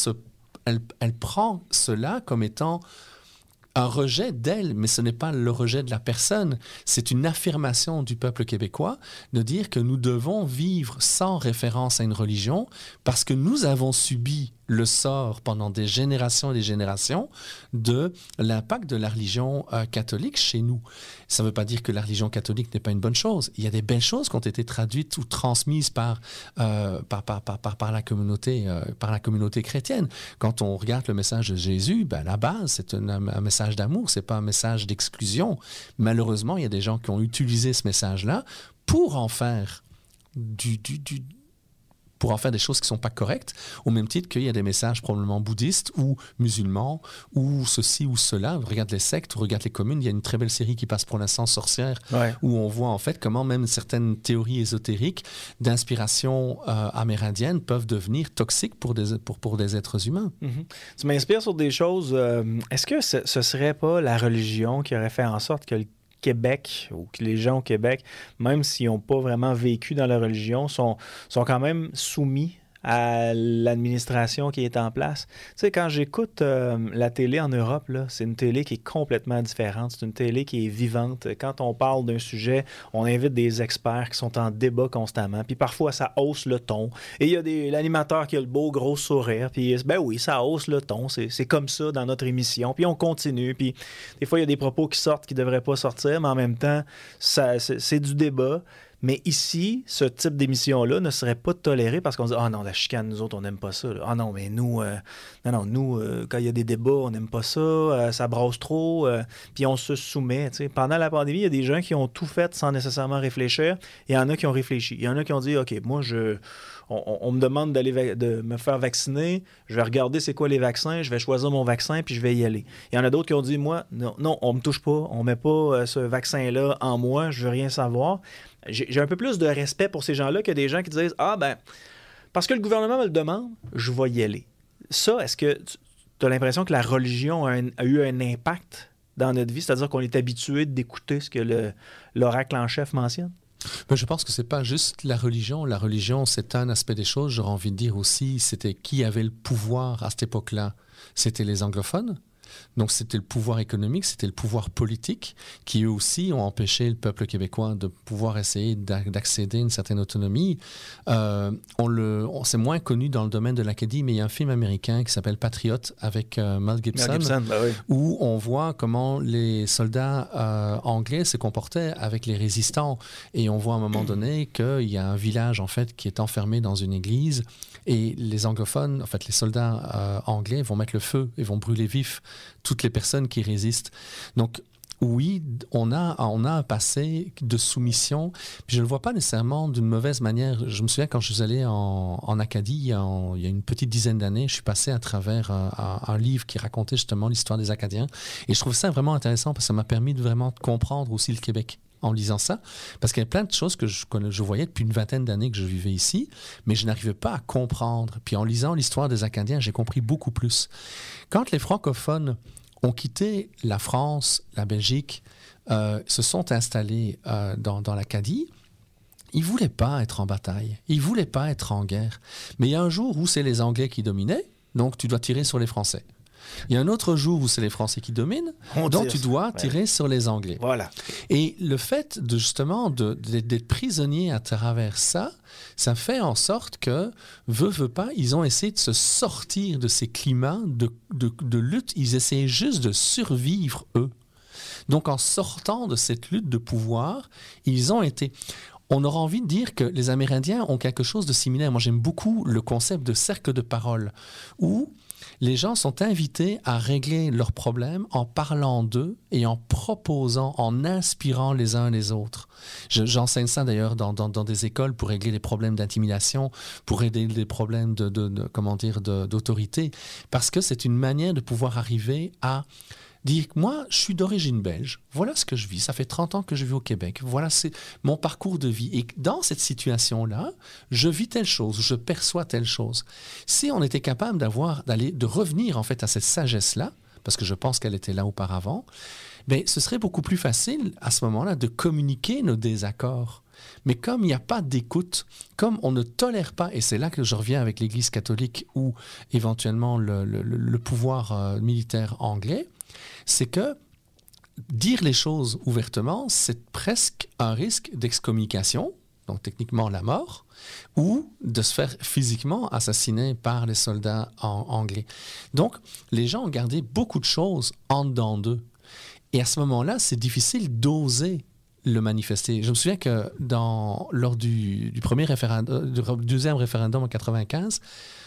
elle prend cela comme étant un rejet d'elle, mais ce n'est pas le rejet de la personne. C'est une affirmation du peuple québécois de dire que nous devons vivre sans référence à une religion parce que nous avons subi le sort pendant des générations et des générations de l'impact de la religion catholique chez nous. Ça ne veut pas dire que la religion catholique n'est pas une bonne chose. Il y a des belles choses qui ont été traduites ou transmises par la communauté chrétienne. Quand on regarde le message de Jésus, à la base, c'est un message d'amour, ce n'est pas un message d'exclusion. Malheureusement, il y a des gens qui ont utilisé ce message-là pour en faire pour en faire des choses qui ne sont pas correctes, au même titre qu'il y a des messages probablement bouddhistes ou musulmans ou ceci ou cela. Regarde les sectes, regarde les communes. Il y a une très belle série qui passe pour l'instant, Sorcière, où on voit en fait comment même certaines théories ésotériques d'inspiration amérindienne peuvent devenir toxiques pour des êtres humains. Mm-hmm. Tu m'inspires sur des choses. Est-ce que ce ne serait pas la religion qui aurait fait en sorte que le Québec, ou que les gens au Québec, même s'ils n'ont pas vraiment vécu dans la religion, sont quand même soumis à l'administration qui est en place. Tu sais, quand j'écoute la télé en Europe, là, c'est une télé qui est complètement différente. C'est une télé qui est vivante. Quand on parle d'un sujet, on invite des experts qui sont en débat constamment. Puis parfois, ça hausse le ton. Et il y a l'animateur qui a le beau gros sourire. Puis, ben oui, ça hausse le ton. C'est comme ça dans notre émission. Puis on continue. Puis des fois, il y a des propos qui sortent qui ne devraient pas sortir, mais en même temps, c'est du débat. Mais ici, ce type d'émission-là ne serait pas toléré parce qu'on dit « Ah non, la chicane, nous autres, on n'aime pas ça. » Ah non, mais nous, quand il y a des débats, on n'aime pas ça. Ça brasse trop. Puis on se soumet. T'sais. Pendant la pandémie, il y a des gens qui ont tout fait sans nécessairement réfléchir. Il y en a qui ont réfléchi. Il y en a qui ont dit « OK, moi, on me demande de me faire vacciner. Je vais regarder c'est quoi les vaccins. Je vais choisir mon vaccin puis je vais y aller. » Il y en a d'autres qui ont dit « Moi, non, on me touche pas. On met pas ce vaccin-là en moi. Je veux rien savoir. » J'ai un peu plus de respect pour ces gens-là que des gens qui disent « Ah, ben, parce que le gouvernement me le demande, je vais y aller. » Ça, est-ce que tu as l'impression que la religion a eu un impact dans notre vie? C'est-à-dire qu'on est habitué d'écouter ce que l'oracle en chef mentionne? Mais je pense que ce n'est pas juste la religion. La religion, c'est un aspect des choses. J'aurais envie de dire aussi, c'était qui avait le pouvoir à cette époque-là? C'était les anglophones. Donc c'était le pouvoir économique, c'était le pouvoir politique qui eux aussi ont empêché le peuple québécois de pouvoir essayer d'accéder à une certaine autonomie. C'est moins connu dans le domaine de l'Acadie, mais il y a un film américain qui s'appelle Patriot avec Mel Gibson, où on voit comment les soldats anglais se comportaient avec les résistants. Et on voit à un moment donné qu'il y a un village en fait qui est enfermé dans une église et les anglophones, en fait les soldats anglais vont mettre le feu et vont brûler vif toutes les personnes qui résistent. Donc, oui, on a un passé de soumission, puis je ne le vois pas nécessairement d'une mauvaise manière. Je me souviens quand je suis allé en Acadie, il y a une petite dizaine d'années, je suis passé à travers un livre qui racontait justement l'histoire des Acadiens, et je trouve ça vraiment intéressant parce que ça m'a permis de vraiment comprendre aussi le Québec en lisant ça, parce qu'il y a plein de choses que je voyais depuis une vingtaine d'années que je vivais ici, mais je n'arrivais pas à comprendre. Puis en lisant l'histoire des Acadiens, j'ai compris beaucoup plus. Quand les francophones ont quitté la France, la Belgique, se sont installés dans l'Acadie, ils ne voulaient pas être en bataille, ils ne voulaient pas être en guerre. Mais il y a un jour où c'est les Anglais qui dominaient, donc tu dois tirer sur les Français. Il y a un autre jour où c'est les Français qui dominent, donc tu dois tirer sur les Anglais. Voilà. Et le fait d'être prisonnier à travers ça, ça fait en sorte que, veut pas, ils ont essayé de se sortir de ces climats de lutte. Ils essayaient juste de survivre, eux. Donc, en sortant de cette lutte de pouvoir, ils ont été... On aura envie de dire que les Amérindiens ont quelque chose de similaire. Moi, j'aime beaucoup le concept de cercle de parole, où les gens sont invités à régler leurs problèmes en parlant d'eux et en proposant, en inspirant les uns les autres. J'enseigne ça d'ailleurs dans des écoles pour régler les problèmes d'intimidation, pour aider les problèmes d'autorité, parce que c'est une manière de pouvoir arriver à dire « Moi, je suis d'origine belge. Voilà ce que je vis. Ça fait 30 ans que je vis au Québec. Voilà c'est mon parcours de vie. Et dans cette situation-là, je vis telle chose, je perçois telle chose. » Si on était capable de revenir en fait à cette sagesse-là, parce que je pense qu'elle était là auparavant, bien, ce serait beaucoup plus facile à ce moment-là de communiquer nos désaccords. Mais comme il n'y a pas d'écoute, comme on ne tolère pas, et c'est là que je reviens avec l'Église catholique ou éventuellement le pouvoir militaire anglais, c'est que dire les choses ouvertement, c'est presque un risque d'excommunication, donc techniquement la mort, ou de se faire physiquement assassiner par les soldats anglais. Donc, les gens ont gardé beaucoup de choses en dedans d'eux. Et à ce moment-là, c'est difficile d'oser le manifester. Je me souviens que lors du deuxième référendum en 1995,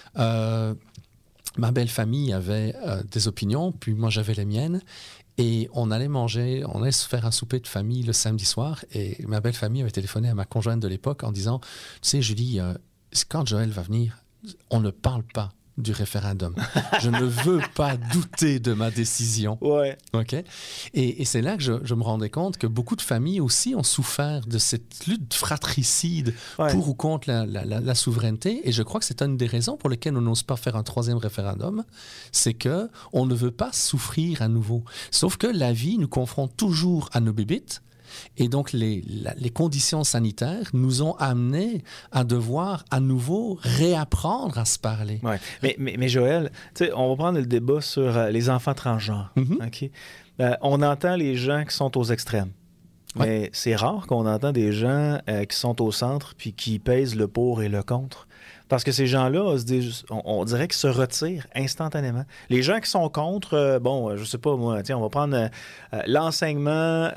ma belle famille avait des opinions, puis moi j'avais les miennes, et on allait se faire un souper de famille le samedi soir, et ma belle famille avait téléphoné à ma conjointe de l'époque en disant « Tu sais, Julie, quand Joël va venir, on ne parle pas du référendum. Je ne veux pas douter de ma décision. » Ouais. OK? Et c'est là que je me rendais compte que beaucoup de familles aussi ont souffert de cette lutte fratricide pour ou contre la souveraineté. Et je crois que c'est une des raisons pour lesquelles on n'ose pas faire un troisième référendum. C'est qu'on ne veut pas souffrir à nouveau. Sauf que la vie nous confronte toujours à nos bébites. Et donc, les conditions sanitaires nous ont amenés à devoir à nouveau réapprendre à se parler. Ouais. Mais Joël, on va prendre le débat sur les enfants transgenres. Mm-hmm. Okay? On entend les gens qui sont aux extrêmes. Mais c'est rare qu'on entend des gens qui sont au centre puis qui pèsent le pour et le contre. Parce que ces gens-là, on dirait qu'ils se retirent instantanément. Les gens qui sont contre, je sais pas moi, on va prendre l'enseignement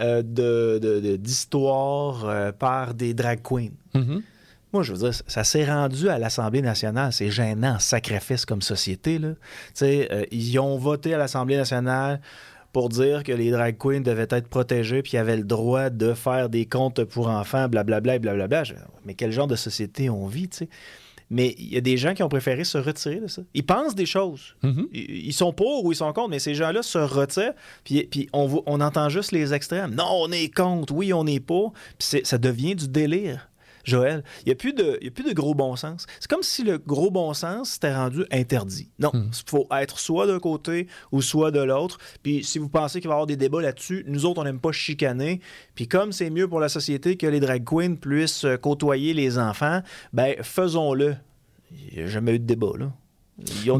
d'histoire par des drag queens. Mm-hmm. Moi, je veux dire, ça s'est rendu à l'Assemblée nationale. C'est gênant, sacrifice comme société, là. Ils ont voté à l'Assemblée nationale pour dire que les drag queens devaient être protégées puis avaient le droit de faire des contes pour enfants, blablabla, blablabla. Mais quel genre de société on vit, tu sais? Mais il y a des gens qui ont préféré se retirer de ça. Ils pensent des choses. Mm-hmm. Ils sont pour ou ils sont contre, mais ces gens-là se retirent, puis on entend juste les extrêmes. Non, on est contre, oui, on est pour. Puis ça devient du délire. Joël, il n'y a plus de gros bon sens. C'est comme si le gros bon sens s'était rendu interdit. Non, il faut être soit d'un côté ou soit de l'autre. Puis si vous pensez qu'il va y avoir des débats là-dessus, nous autres, on n'aime pas chicaner. Puis comme c'est mieux pour la société que les drag queens puissent côtoyer les enfants, ben faisons-le. Il n'y a jamais eu de débat, là. Ils ont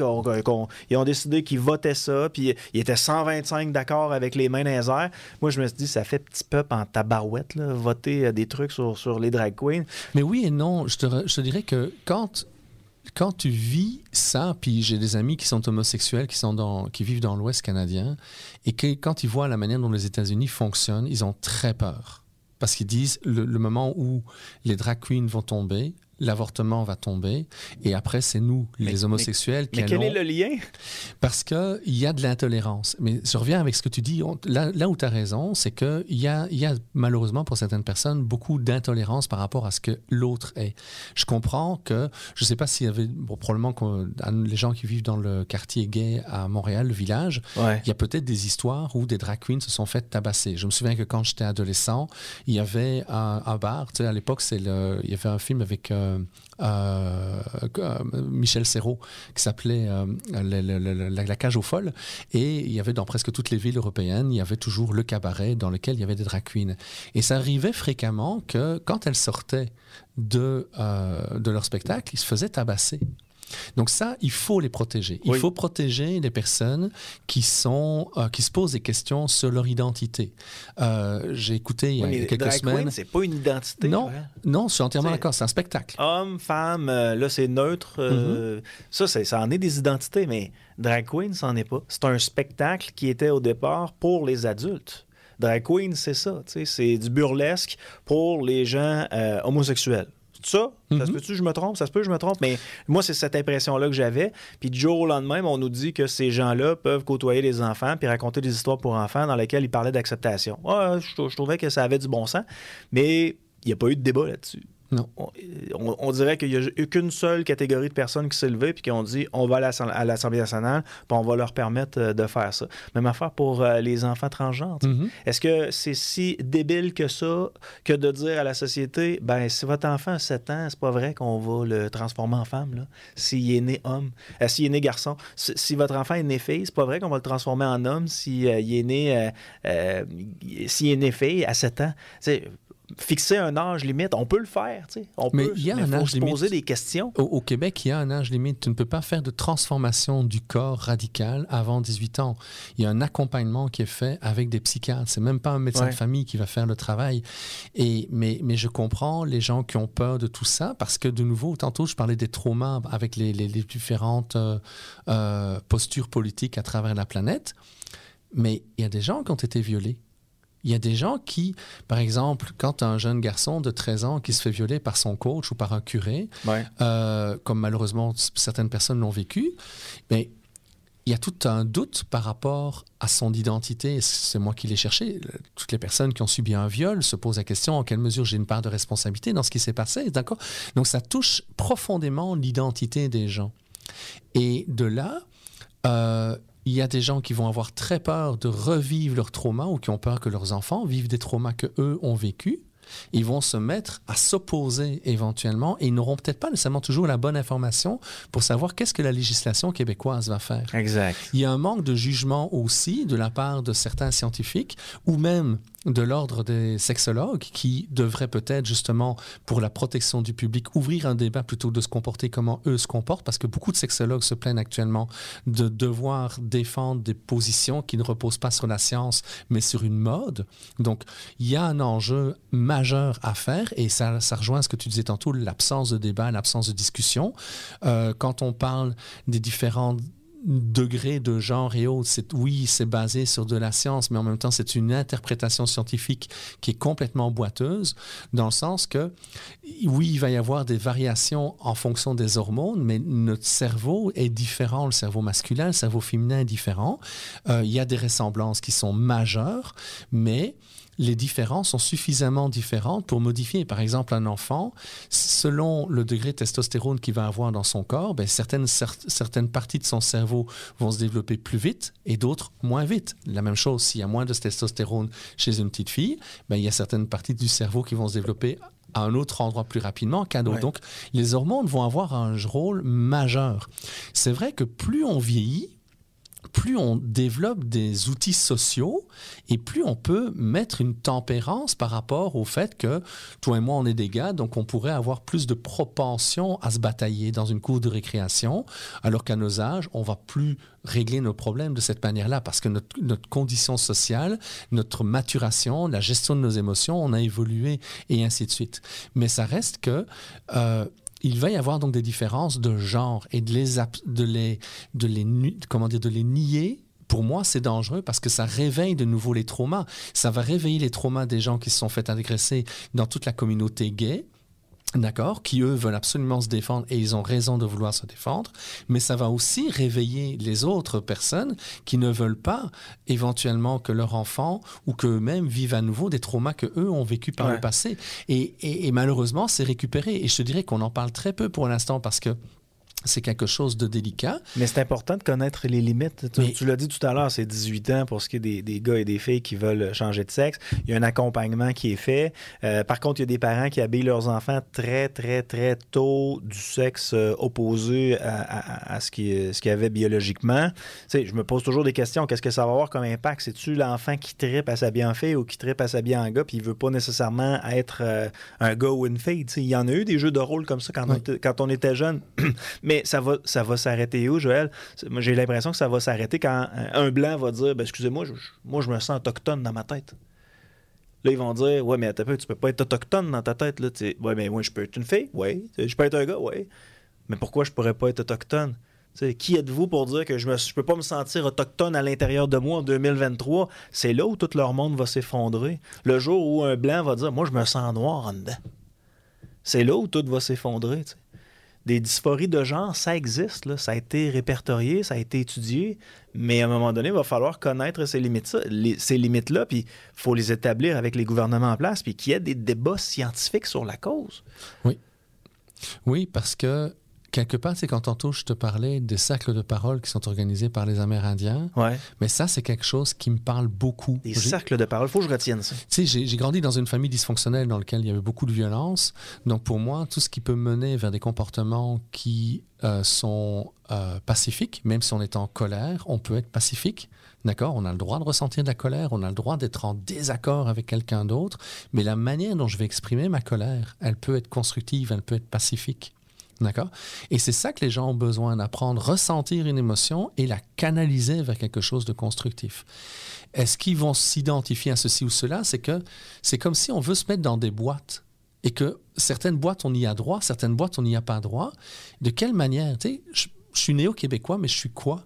décidé qu'ils votaient ça, puis ils étaient 125 d'accord avec les mains dans les airs. Moi, je me suis dit, ça fait petit peuple en tabarouette, là, voter des trucs sur les drag queens. Mais oui et non. Je te dirais que quand tu vis ça, puis j'ai des amis qui sont homosexuels, qui vivent dans l'Ouest canadien, et que quand ils voient la manière dont les États-Unis fonctionnent, ils ont très peur. Parce qu'ils disent, le moment où les drag queens vont tomber, l'avortement va tomber et après, c'est nous, les homosexuels, qui Mais quel allons... est le lien? Parce qu'il y a de l'intolérance. Mais je reviens avec ce que tu dis. Là où tu as raison, c'est qu'il y a malheureusement pour certaines personnes beaucoup d'intolérance par rapport à ce que l'autre est. Je comprends que, je ne sais pas s'il y avait, probablement les gens qui vivent dans le quartier gay à Montréal, le village, il y a peut-être des histoires où des drag queens se sont fait tabasser. Je me souviens que quand j'étais adolescent, il y avait un bar, tu sais, à l'époque, il y avait un film avec Michel Serrault qui s'appelait La cage aux folles, et il y avait dans presque toutes les villes européennes, il y avait toujours le cabaret dans lequel il y avait des drag queens. Et ça arrivait fréquemment que quand elles sortaient de leur spectacle, ils se faisaient tabasser. Donc ça, il faut les protéger. Il faut protéger les personnes qui se posent des questions sur leur identité. J'ai écouté il y a quelques semaines... Queen, c'est pas une identité. Non, je suis entièrement d'accord. C'est un spectacle. Homme, femme, là, c'est neutre. Ça en est des identités, mais drag queen, ça n'en est pas. C'est un spectacle qui était au départ pour les adultes. Drag queen, c'est ça. C'est du burlesque pour les gens homosexuels. Ça se peut-tu que je me trompe? Ça se peut que je me trompe, mais moi, c'est cette impression-là que j'avais. Puis du jour au lendemain, on nous dit que ces gens-là peuvent côtoyer les enfants puis raconter des histoires pour enfants dans lesquelles ils parlaient d'acceptation. Je trouvais que ça avait du bon sens, mais il n'y a pas eu de débat là-dessus. Non. On dirait qu'il n'y a eu qu'une seule catégorie de personnes qui s'est levée puis qui ont dit on va à l'Assemblée nationale puis on va leur permettre de faire ça. Même affaire pour les enfants transgenres. Est-ce que c'est si débile que ça que de dire à la société si votre enfant a 7 ans, c'est pas vrai qu'on va le transformer en femme là, s'il est né homme, s'il est né garçon. Si votre enfant est né fille, c'est pas vrai qu'on va le transformer en homme s'il est né fille à 7 ans. T'sais, fixer un âge limite, on peut le faire, tu sais. Mais il y a un âge limite. Poser des questions. Au Québec, il y a un âge limite. Tu ne peux pas faire de transformation du corps radical avant 18 ans. Il y a un accompagnement qui est fait avec des psychiatres. C'est même pas un médecin de famille qui va faire le travail. Mais je comprends les gens qui ont peur de tout ça parce que, de nouveau, tantôt, je parlais des traumas avec les différentes postures politiques à travers la planète. Mais il y a des gens qui ont été violés. Il y a des gens qui, par exemple, quand un jeune garçon de 13 ans qui se fait violer par son coach ou par un curé, comme malheureusement certaines personnes l'ont vécu, mais il y a tout un doute par rapport à son identité. C'est moi qui l'ai cherché. Toutes les personnes qui ont subi un viol se posent la question en quelle mesure j'ai une part de responsabilité dans ce qui s'est passé. D'accord? Donc ça touche profondément l'identité des gens. Et de là... il y a des gens qui vont avoir très peur de revivre leurs traumas ou qui ont peur que leurs enfants vivent des traumas qu'eux ont vécus. Ils vont se mettre à s'opposer éventuellement et ils n'auront peut-être pas nécessairement toujours la bonne information pour savoir qu'est-ce que la législation québécoise va faire. Exact. Il y a un manque de jugement aussi de la part de certains scientifiques ou même de l'ordre des sexologues qui devraient peut-être justement pour la protection du public ouvrir un débat plutôt que de se comporter comment eux se comportent parce que beaucoup de sexologues se plaignent actuellement de devoir défendre des positions qui ne reposent pas sur la science mais sur une mode. Donc il y a un enjeu majeur à faire et ça rejoint ce que tu disais tantôt, l'absence de débat, l'absence de discussion. Quand on parle des différents degré de genre et autres, c'est basé sur de la science, mais en même temps, c'est une interprétation scientifique qui est complètement boiteuse, dans le sens que, oui, il va y avoir des variations en fonction des hormones, mais notre cerveau est différent, le cerveau masculin, le cerveau féminin est différent. Il y a des ressemblances qui sont majeures, mais les différences sont suffisamment différentes pour modifier. Par exemple, un enfant, selon le degré de testostérone qu'il va avoir dans son corps, certaines parties de son cerveau vont se développer plus vite et d'autres moins vite. La même chose, s'il y a moins de testostérone chez une petite fille, il y a certaines parties du cerveau qui vont se développer à un autre endroit plus rapidement qu'à d'autres. Ouais. Donc, les hormones vont avoir un rôle majeur. C'est vrai que plus on vieillit, plus on développe des outils sociaux et plus on peut mettre une tempérance par rapport au fait que toi et moi, on est des gars, donc on pourrait avoir plus de propension à se batailler dans une cour de récréation, alors qu'à nos âges, on ne va plus régler nos problèmes de cette manière-là parce que notre condition sociale, notre maturation, la gestion de nos émotions, on a évolué et ainsi de suite. Mais ça reste que... il va y avoir donc des différences de genre et de les nier. Pour moi, c'est dangereux parce que ça réveille de nouveau les traumas. Ça va réveiller les traumas des gens qui se sont fait agresser dans toute la communauté gay. d'accord, qui eux veulent absolument se défendre et ils ont raison de vouloir se défendre, mais ça va aussi réveiller les autres personnes qui ne veulent pas éventuellement que leur enfant ou qu'eux-mêmes vivent à nouveau des traumas qu'eux ont vécu par le passé. Et malheureusement, c'est récupéré. Et je te dirais qu'on en parle très peu pour l'instant parce que c'est quelque chose de délicat. Mais c'est important de connaître les limites. Tu l'as dit tout à l'heure, c'est 18 ans pour ce qui est des gars et des filles qui veulent changer de sexe. Il y a un accompagnement qui est fait. Par contre, il y a des parents qui habillent leurs enfants très, très, très tôt du sexe opposé à ce qu'il y avait biologiquement. Tu sais, je me pose toujours des questions. Qu'est-ce que ça va avoir comme impact? C'est-tu l'enfant qui trippe à s'habiller en fille ou qui trippe à s'habiller en gars puis il veut pas nécessairement être un gars ou une fille? Tu sais, il y en a eu des jeux de rôle comme ça quand on était jeune. Mais ça va s'arrêter où, Joël? Moi, j'ai l'impression que ça va s'arrêter quand un Blanc va dire ben, excusez-moi, moi, je me sens autochtone dans ma tête. Là, ils vont dire ouais, mais attends, tu peux pas être autochtone dans ta tête. Là. Ouais, mais moi, je peux être une fille? Oui. Je peux être un gars? Oui. Mais pourquoi je pourrais pas être autochtone? T'sais, qui êtes-vous pour dire que je peux pas me sentir autochtone à l'intérieur de moi en 2023? C'est là où tout leur monde va s'effondrer. Le jour où un Blanc va dire moi, je me sens noir en dedans. C'est là où tout va s'effondrer, t'sais. Des dysphories de genre, ça existe, là. Ça a été répertorié, ça a été étudié, mais à un moment donné, il va falloir connaître ces limites-là, puis il faut les établir avec les gouvernements en place, puis qu'il y ait des débats scientifiques sur la cause. Oui, parce que quelque part, c'est quand tantôt je te parlais des cercles de parole qui sont organisés par les Amérindiens, mais ça, c'est quelque chose qui me parle beaucoup. Des cercles de parole, il faut que je retienne ça. Tu sais, j'ai grandi dans une famille dysfonctionnelle dans laquelle il y avait beaucoup de violence. Donc, pour moi, tout ce qui peut mener vers des comportements qui sont pacifiques, même si on est en colère, on peut être pacifique. D'accord? On a le droit de ressentir de la colère, on a le droit d'être en désaccord avec quelqu'un d'autre, mais la manière dont je vais exprimer ma colère, elle peut être constructive, elle peut être pacifique. D'accord? Et c'est ça que les gens ont besoin d'apprendre, ressentir une émotion et la canaliser vers quelque chose de constructif. Est-ce qu'ils vont s'identifier à ceci ou cela? C'est que c'est comme si on veut se mettre dans des boîtes et que certaines boîtes, on y a droit, certaines boîtes, on n'y a pas droit. De quelle manière? Tu sais, je suis néo-québécois, mais je suis quoi?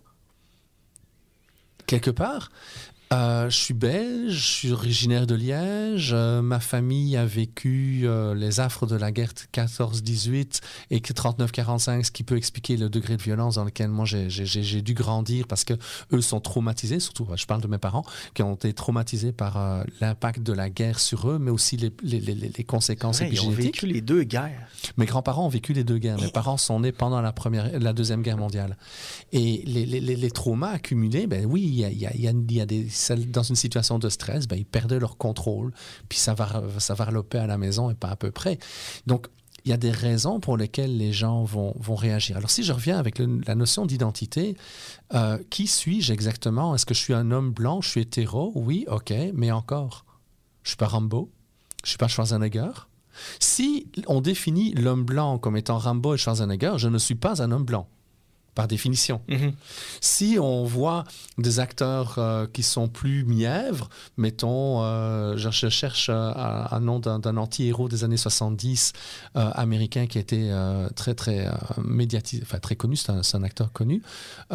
Quelque part, je suis belge, je suis originaire de Liège, ma famille a vécu les affres de la guerre 14-18 et 39-45, ce qui peut expliquer le degré de violence dans lequel moi j'ai dû grandir parce que eux sont traumatisés, surtout je parle de mes parents qui ont été traumatisés par l'impact de la guerre sur eux, mais aussi les conséquences épigénétiques. Ils ont vécu les deux guerres. Mes grands-parents ont vécu les deux guerres. Mes parents sont nés pendant la Deuxième Guerre mondiale. Et les traumas accumulés, ben oui, il y a des... Dans une situation de stress, ben, ils perdaient leur contrôle, puis ça varlopait à la maison et pas à peu près. Donc, il y a des raisons pour lesquelles les gens vont réagir. Alors, si je reviens avec la notion d'identité, qui suis-je exactement? Est-ce que je suis un homme blanc? Je suis hétéro? Oui, OK, mais encore, je ne suis pas Rambo, je ne suis pas Schwarzenegger. Si on définit l'homme blanc comme étant Rambo et Schwarzenegger, je ne suis pas un homme blanc. Par définition. Mm-hmm. Si on voit des acteurs qui sont plus mièvres, mettons, je cherche un nom d'un anti-héros des années 70 américain qui a été très, très médiatisé, enfin très connu, c'est un acteur connu.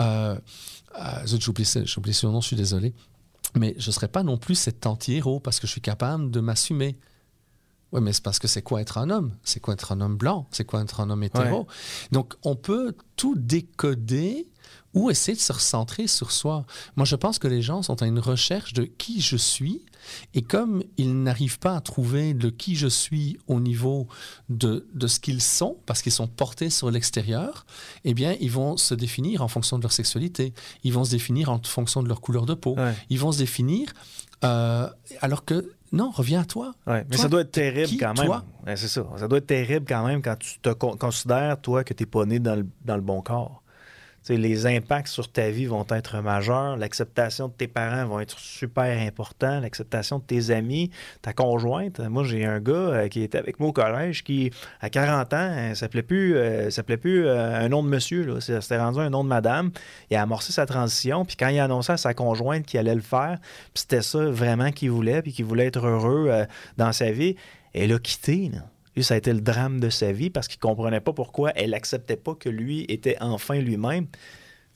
J'ai oublié son nom, je suis désolé. Mais je ne serais pas non plus cet anti-héros parce que je suis capable de m'assumer. Oui, mais c'est parce que c'est quoi être un homme? C'est quoi être un homme blanc? C'est quoi être un homme hétéro? Ouais. Donc, on peut tout décoder ou essayer de se recentrer sur soi. Moi, je pense que les gens sont à une recherche de qui je suis et comme ils n'arrivent pas à trouver le qui je suis au niveau de ce qu'ils sont, parce qu'ils sont portés sur l'extérieur, eh bien, ils vont se définir en fonction de leur sexualité. Ils vont se définir en fonction de leur couleur de peau. Ouais. Ils vont se définir alors que non, reviens à toi. Ouais, mais toi, ça doit être terrible quand même. Ouais, c'est ça. Ça doit être terrible quand même quand tu te considères, toi, que tu n'es pas né dans le bon corps. T'sais, les impacts sur ta vie vont être majeurs. L'acceptation de tes parents va être super important. L'acceptation de tes amis, ta conjointe. Moi, j'ai un gars qui était avec moi au collège qui, à 40 ans, s'appelait plus un nom de monsieur. Là. C'était rendu un nom de madame. Il a amorcé sa transition. Puis quand il a annoncé à sa conjointe qu'il allait le faire, puis c'était ça vraiment qu'il voulait, puis qu'il voulait être heureux dans sa vie, elle a quitté, là. Lui, ça a été le drame de sa vie parce qu'il ne comprenait pas pourquoi elle n'acceptait pas que lui était enfin lui-même. Tu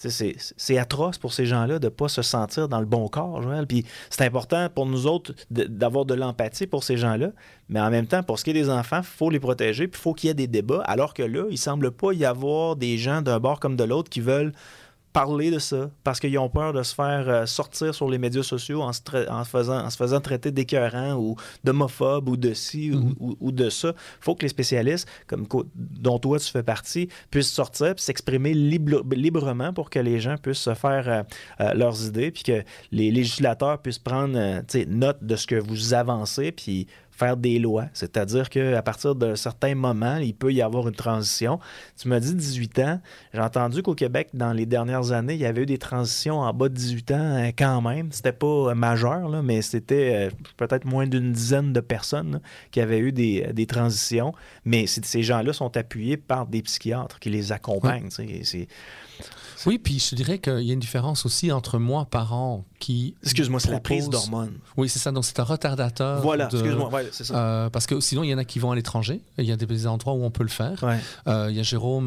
c'est atroce pour ces gens-là de ne pas se sentir dans le bon corps, Joël. Puis c'est important pour nous autres d'avoir de l'empathie pour ces gens-là, mais en même temps, pour ce qui est des enfants, il faut les protéger, puis il faut qu'il y ait des débats, alors que là, il ne semble pas y avoir des gens d'un bord comme de l'autre qui veulent parler de ça, parce qu'ils ont peur de se faire sortir sur les médias sociaux en se faisant traiter d'écœurant ou d'homophobe ou de ci ou de ça. Il faut que les spécialistes, dont toi tu fais partie, puissent sortir et s'exprimer librement pour que les gens puissent se faire leurs idées, puis que les législateurs puissent prendre note de ce que vous avancez, puis faire des lois. C'est-à-dire qu'à partir d'un certain moment, il peut y avoir une transition. Tu m'as dit 18 ans. J'ai entendu qu'au Québec, dans les dernières années, il y avait eu des transitions en bas de 18 ans quand même. C'était pas majeur, là, mais c'était peut-être moins d'une dizaine de personnes là, qui avaient eu des transitions. Mais ces gens-là sont appuyés par des psychiatres qui les accompagnent. Ouais. Oui, puis je te dirais qu'il y a une différence aussi entre moi, parent, qui... Excuse-moi, c'est la prise d'hormones. Oui, c'est ça. Donc, c'est un retardateur. Voilà, excuse-moi, ouais, c'est ça. Parce que sinon, il y en a qui vont à l'étranger. Il y a des endroits où on peut le faire. Ouais. Il y a Jérôme,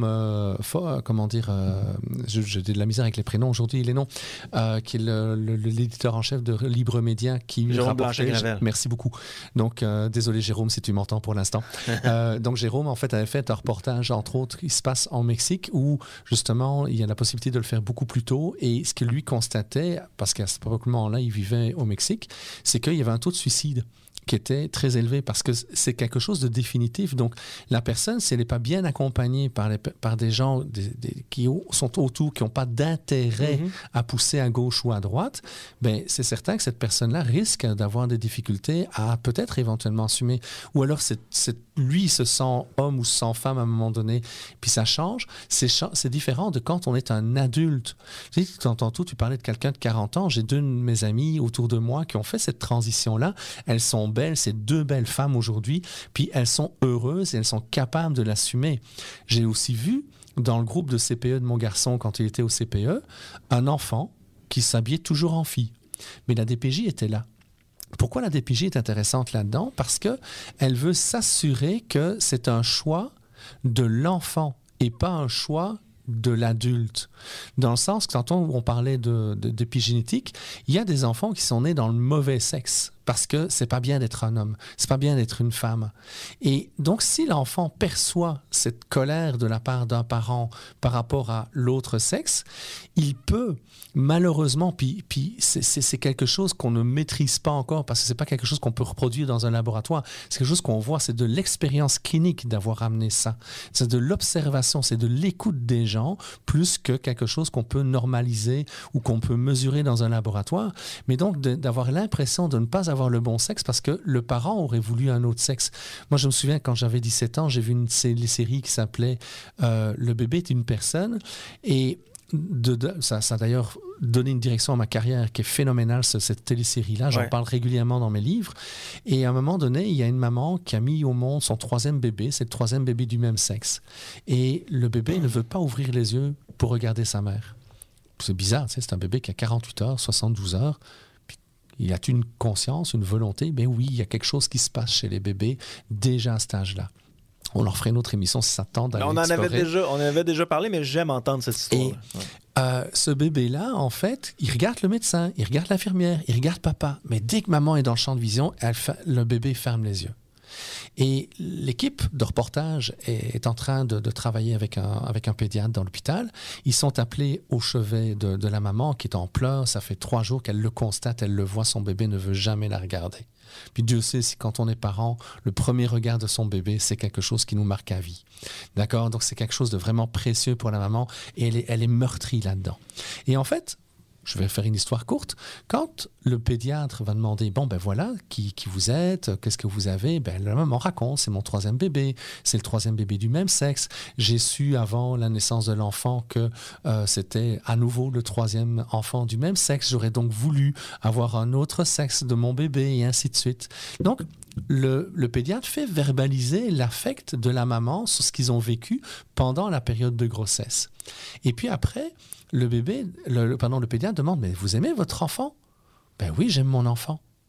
j'ai de la misère avec les prénoms aujourd'hui, les noms, qui est l'éditeur en chef de Libre Média, qui Jérôme Blanchet-Gravel. Merci beaucoup. Donc, désolé Jérôme si tu m'entends pour l'instant. Donc, Jérôme, en fait, avait fait un reportage, entre autres, qui se passe en Mexique, où, justement, il y a la possibilité de le faire beaucoup plus tôt. Et ce que lui constatait, parce qu'à ce moment-là, il vivait au Mexique, c'est qu'il y avait un taux de suicide qui était très élevé parce que c'est quelque chose de définitif. Donc, la personne, si elle n'est pas bien accompagnée par des gens qui sont autour, qui n'ont pas d'intérêt à pousser à gauche ou à droite, ben, c'est certain que cette personne-là risque d'avoir des difficultés à peut-être éventuellement assumer. Ou alors, lui se sent homme ou se sent femme à un moment donné, puis ça change. C'est différent de quand on est un adulte. Tu sais, tantôt, tu parlais de quelqu'un de 40 ans. J'ai deux de mes amies autour de moi qui ont fait cette transition-là. Elles sont belles, c'est deux belles femmes aujourd'hui, puis elles sont heureuses et elles sont capables de l'assumer. J'ai aussi vu dans le groupe de CPE de mon garçon, quand il était au CPE, un enfant qui s'habillait toujours en fille. Mais la DPJ était là. Pourquoi la DPJ est intéressante là-dedans? Parce qu'elle veut s'assurer que c'est un choix de l'enfant et pas un choix de l'adulte. Dans le sens que tantôt on parlait d'épigénétique, il y a des enfants qui sont nés dans le mauvais sexe parce que c'est pas bien d'être un homme, c'est pas bien d'être une femme. Et donc, si l'enfant perçoit cette colère de la part d'un parent par rapport à l'autre sexe, il peut malheureusement, puis c'est quelque chose qu'on ne maîtrise pas encore parce que c'est pas quelque chose qu'on peut reproduire dans un laboratoire. C'est quelque chose qu'on voit, c'est de l'expérience clinique d'avoir amené ça. C'est de l'observation, c'est de l'écoute des gens plus que quelque chose qu'on peut normaliser ou qu'on peut mesurer dans un laboratoire. Mais donc, d'avoir l'impression de ne pas avoir le bon sexe parce que le parent aurait voulu un autre sexe. Moi, je me souviens, quand j'avais 17 ans, j'ai vu une série qui s'appelait « Le bébé est une personne » et ça a d'ailleurs donné une direction à ma carrière qui est phénoménale, cette télésérie-là. J'en parle régulièrement dans mes livres. Et à un moment donné, il y a une maman qui a mis au monde son troisième bébé. C'est le troisième bébé du même sexe. Et le bébé ne veut pas ouvrir les yeux pour regarder sa mère. C'est bizarre, tu sais, c'est un bébé qui a 48 heures, 72 heures. Il a une conscience, une volonté? Ben oui, il y a quelque chose qui se passe chez les bébés déjà à cet âge-là. On leur ferait une autre émission si ça tente d'aller explorer. On en avait déjà parlé, mais j'aime entendre cette histoire. Et ce bébé-là, en fait, il regarde le médecin, il regarde l'infirmière, il regarde papa. Mais dès que maman est dans le champ de vision, le bébé ferme les yeux. Et l'équipe de reportage est en train de travailler avec un pédiatre dans l'hôpital. Ils sont appelés au chevet de la maman qui est en pleurs. Ça fait 3 jours qu'elle le constate, elle le voit, son bébé ne veut jamais la regarder. Puis Dieu sait si quand on est parent, le premier regard de son bébé, c'est quelque chose qui nous marque à vie. D'accord? Donc c'est quelque chose de vraiment précieux pour la maman et elle est meurtrie là-dedans. Et en fait, je vais faire une histoire courte. Quand le pédiatre va demander, bon, ben voilà, qui vous êtes, qu'est-ce que vous avez? Ben, la maman raconte, c'est mon 3e bébé, c'est le 3e bébé du même sexe. J'ai su avant la naissance de l'enfant que c'était à nouveau le 3e enfant du même sexe. J'aurais donc voulu avoir un autre sexe de mon bébé et ainsi de suite. Donc, le pédiatre fait verbaliser l'affect de la maman sur ce qu'ils ont vécu pendant la période de grossesse. Et puis après, le pédiatre demande, mais vous aimez votre enfant? Ben oui, j'aime mon enfant.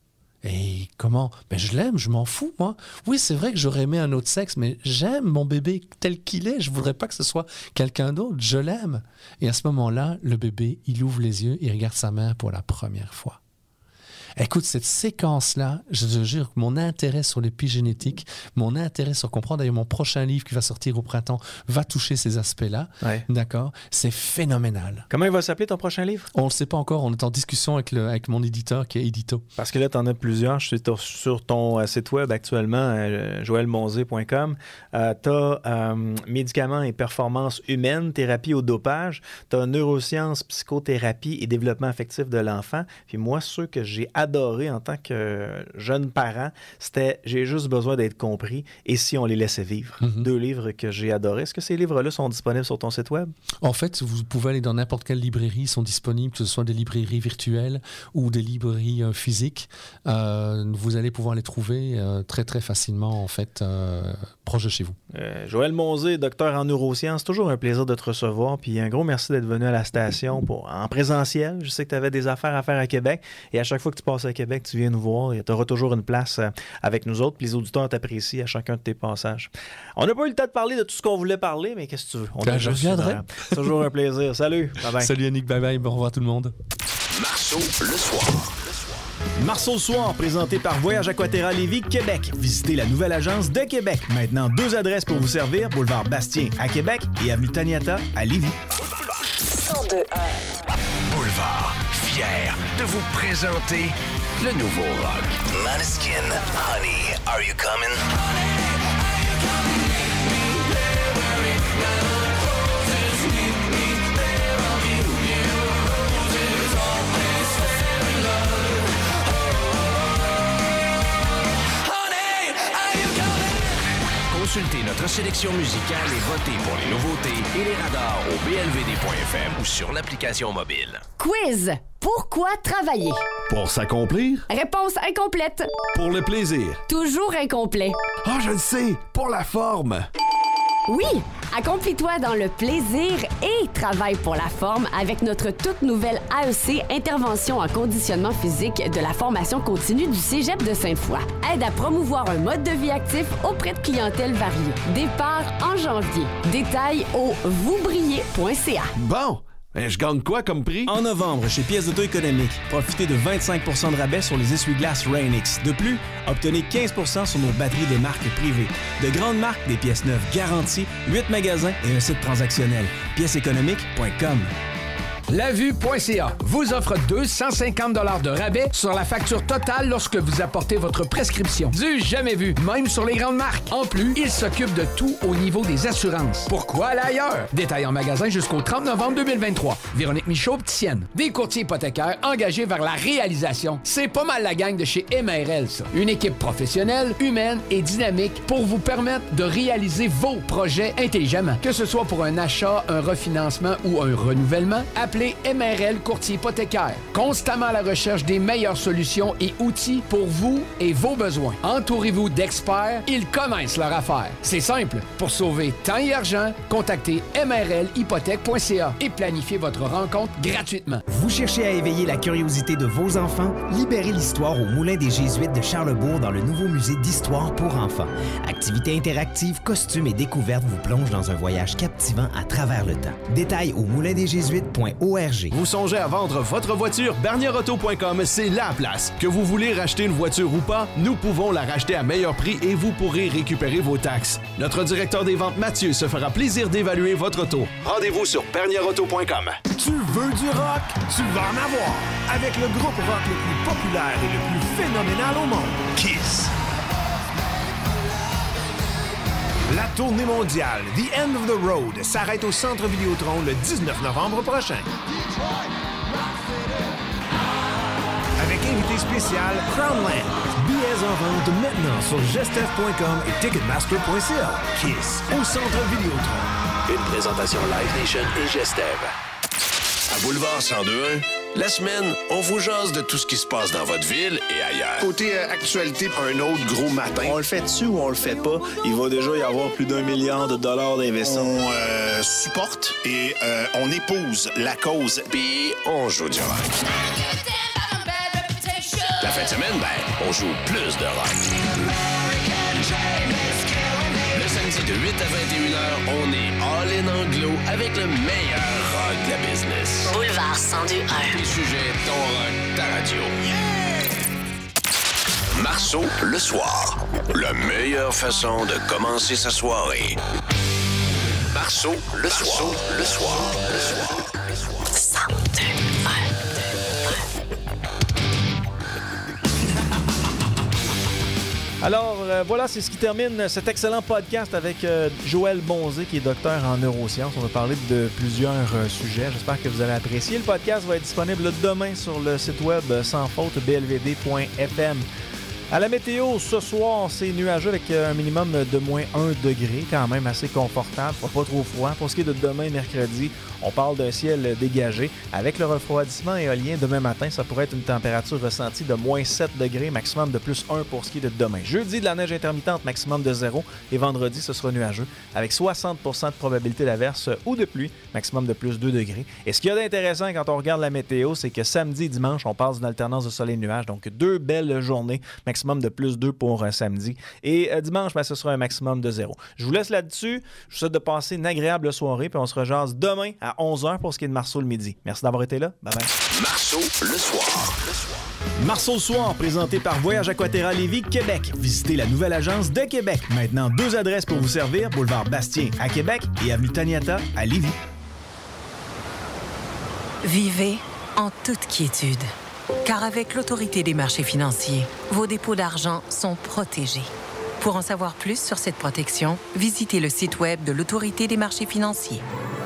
Et comment? Ben, je l'aime, je m'en fous, moi. Oui, c'est vrai que j'aurais aimé un autre sexe, mais j'aime mon bébé tel qu'il est. Je voudrais pas que ce soit quelqu'un d'autre. Je l'aime. Et à ce moment-là, le bébé, il ouvre les yeux, il regarde sa mère pour la première fois. Écoute, cette séquence-là, je te jure que mon intérêt sur l'épigénétique, mon intérêt sur comprendre, d'ailleurs mon prochain livre qui va sortir au printemps va toucher ces aspects-là, Ouais. d'accord? C'est phénoménal. Comment il va s'appeler ton prochain livre? On ne le sait pas encore, on est en discussion avec mon éditeur qui est Édito. Parce que là, tu en as plusieurs. Je suis sur ton site web actuellement, joelmonzé.com. Tu as médicaments et performances humaines, thérapie au dopage. Tu as neurosciences, psychothérapie et développement affectif de l'enfant. Puis moi, ceux que j'ai adoré en tant que jeune parent, c'était « J'ai juste besoin d'être compris et si on les laissait vivre ». Deux livres que j'ai adorés. Est-ce que ces livres-là sont disponibles sur ton site web? En fait, vous pouvez aller dans n'importe quelle librairie, ils sont disponibles, que ce soit des librairies virtuelles ou des librairies physiques. Vous allez pouvoir les trouver très très facilement, en fait, proche de chez vous. Joël Monzé, docteur en neurosciences, toujours un plaisir de te recevoir. Puis un gros merci d'être venu à la station en présentiel. Je sais que tu avais des affaires à faire à Québec et à chaque fois que tu passes à Québec, tu viens nous voir et tu auras toujours une place avec nous autres. Puis les auditeurs t'apprécient à chacun de tes passages. On n'a pas eu le temps de parler de tout ce qu'on voulait parler, mais qu'est-ce que tu veux? Je reviendrai. C'est toujours un plaisir. Salut. Bye bye. Salut Yannick, bye bye, bon revoir tout le monde. Marceau le soir. Marceau le soir, présenté par Voyage Aquaterra Lévis, Québec. Visitez la nouvelle agence de Québec. Maintenant, 2 adresses pour vous servir, boulevard Bastien à Québec et avenue Taniata à Lévis. 102.1 Boulevard, fier de vous présenter le nouveau rock. Maneskin, Honey, Are You Coming? Consultez notre sélection musicale et votez pour les nouveautés et les radars au blvd.fm ou sur l'application mobile. Quiz. Pourquoi travailler? Pour s'accomplir, Réponse incomplète. pour le plaisir. Toujours incomplet. Ah, je le sais, pour la forme. Oui, accomplis-toi dans le plaisir et travaille pour la forme avec notre toute nouvelle AEC Intervention en conditionnement physique de la formation continue du Cégep de Sainte-Foy. Aide à promouvoir un mode de vie actif auprès de clientèle variée. Départ en janvier. Détails au vousbriller.ca. Bon, je gagne quoi comme prix? En novembre, chez Pièces d'Auto économique, profitez de 25 % de rabais sur les essuie-glaces Rain-X. De plus, obtenez 15 % sur nos batteries des marques privées. De grandes marques, des pièces neuves garanties, 8 magasins et un site transactionnel. Pièceséconomique.com. Lavue.ca vous offre 250 $ de rabais sur la facture totale lorsque vous apportez votre prescription. Du jamais vu, même sur les grandes marques. En plus, il s'occupe de tout au niveau des assurances. Pourquoi aller ailleurs? Détail en magasin jusqu'au 30 novembre 2023. Véronique Michaud, Petitienne. Des courtiers hypothécaires engagés vers la réalisation. C'est pas mal la gang de chez MRL, ça. Une équipe professionnelle, humaine et dynamique pour vous permettre de réaliser vos projets intelligemment. Que ce soit pour un achat, un refinancement ou un renouvellement, appelez MRL Courtier hypothécaire. Constamment à la recherche des meilleures solutions et outils pour vous et vos besoins. Entourez-vous d'experts, ils connaissent leur affaire. C'est simple. Pour sauver temps et argent, contactez mrlhypothèque.ca et planifiez votre rencontre gratuitement. Vous cherchez à éveiller la curiosité de vos enfants? Libérez l'histoire au Moulin des Jésuites de Charlesbourg dans le nouveau musée d'histoire pour enfants. Activités interactives, costumes et découvertes vous plongent dans un voyage captivant à travers le temps. Détails au moulindesjésuites.org. Vous songez à vendre votre voiture? BernierAuto.com, c'est la place. Que vous voulez racheter une voiture ou pas, nous pouvons la racheter à meilleur prix et vous pourrez récupérer vos taxes. Notre directeur des ventes, Mathieu, se fera plaisir d'évaluer votre auto. Rendez-vous sur BernierAuto.com. Tu veux du rock? Tu vas en avoir! Avec le groupe rock le plus populaire et le plus phénoménal au monde, Kiss. La tournée mondiale The End of the Road s'arrête au Centre Vidéotron le 19 novembre prochain. Avec invité spécial Crownland. Billets en vente maintenant sur gestev.com et ticketmaster.ca. Kiss au Centre Vidéotron. Une présentation Live Nation et Gestev. À Boulevard 102.1, la semaine, on vous jase de tout ce qui se passe dans votre ville et ailleurs. Côté actualité, un autre gros matin. On le fait dessus ou on le fait pas? Il va déjà y avoir plus d'1 milliard de dollars d'investissement. On supporte et on épouse la cause. Puis on joue du rock. La fin de semaine, on joue plus de rock. Le samedi de 8 à 21h, on est all-in anglo avec le meilleur rock de la business. Boulevard 102.1. Tes sujets, ton rock, ta radio. Marceau, le soir. La meilleure façon de commencer sa soirée. Marceau, le soir. Le soir. 102.1. Alors, voilà, c'est ce qui termine cet excellent podcast avec Joël Bonzé, qui est docteur en neurosciences. On a parlé de plusieurs sujets. J'espère que vous avez apprécié. Le podcast va être disponible demain sur le site web sans faute blvd.fm. À la météo, ce soir, c'est nuageux avec un minimum de moins 1 degré, quand même assez confortable, pas trop froid. Pour ce qui est de demain, mercredi, on parle d'un ciel dégagé. Avec le refroidissement éolien demain matin, ça pourrait être une température ressentie de moins 7 degrés, maximum de plus 1 pour ce qui est de demain. Jeudi, de la neige intermittente, maximum de 0. Et vendredi, ce sera nuageux, avec 60% de probabilité d'averse ou de pluie, maximum de plus 2 degrés. Et ce qu'il y a d'intéressant quand on regarde la météo, c'est que samedi et dimanche, on passe d'une alternance de soleil et nuages. Donc, 2 belles journées, maximum de plus 2 pour samedi. Et dimanche, ce sera un maximum de 0. Je vous laisse là-dessus. Je vous souhaite de passer une agréable soirée, puis on se rejase demain à 11h pour ce qui est de Marceau le midi. Merci d'avoir été là. Bye bye. Marceau le soir. Marceau le soir, présenté par Voyage Aquaterra Lévis, Québec. Visitez la nouvelle agence de Québec. Maintenant, 2 adresses pour vous servir. Boulevard Bastien à Québec et avenue Taniata à Lévis. Vivez en toute quiétude. Car avec l'Autorité des marchés financiers, vos dépôts d'argent sont protégés. Pour en savoir plus sur cette protection, visitez le site web de l'Autorité des marchés financiers.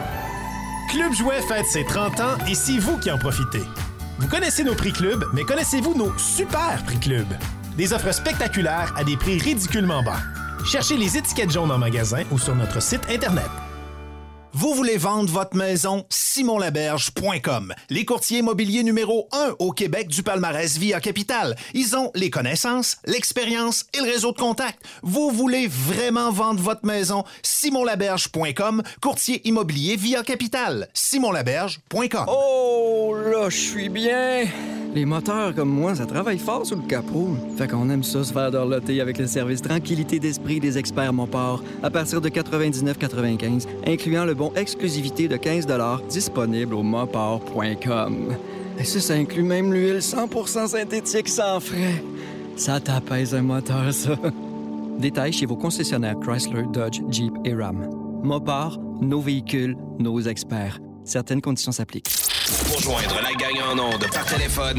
Club Jouet fête ses 30 ans et c'est vous qui en profitez. Vous connaissez nos prix Club, mais connaissez-vous nos super prix Club? Des offres spectaculaires à des prix ridiculement bas. Cherchez les étiquettes jaunes en magasin ou sur notre site Internet. Vous voulez vendre votre maison? SimonLaberge.com. Les courtiers immobiliers numéro 1 au Québec du palmarès Via Capital. Ils ont les connaissances, l'expérience et le réseau de contacts. Vous voulez vraiment vendre votre maison? SimonLaberge.com. Courtier immobilier Via Capital. SimonLaberge.com. Oh là, je suis bien! Les moteurs comme moi, ça travaille fort sur le capot. Fait qu'on aime ça se faire dorloter avec le service Tranquillité d'esprit des experts Mopar à partir de 99,95, incluant le bon exclusivité de 15 $ disponible au mopar.com. Et ça inclut même l'huile 100% synthétique sans frais. Ça t'apaise un moteur, ça. Détails chez vos concessionnaires Chrysler, Dodge, Jeep et Ram. Mopar, nos véhicules, nos experts. Certaines conditions s'appliquent. Pour joindre la gang en ondes par téléphone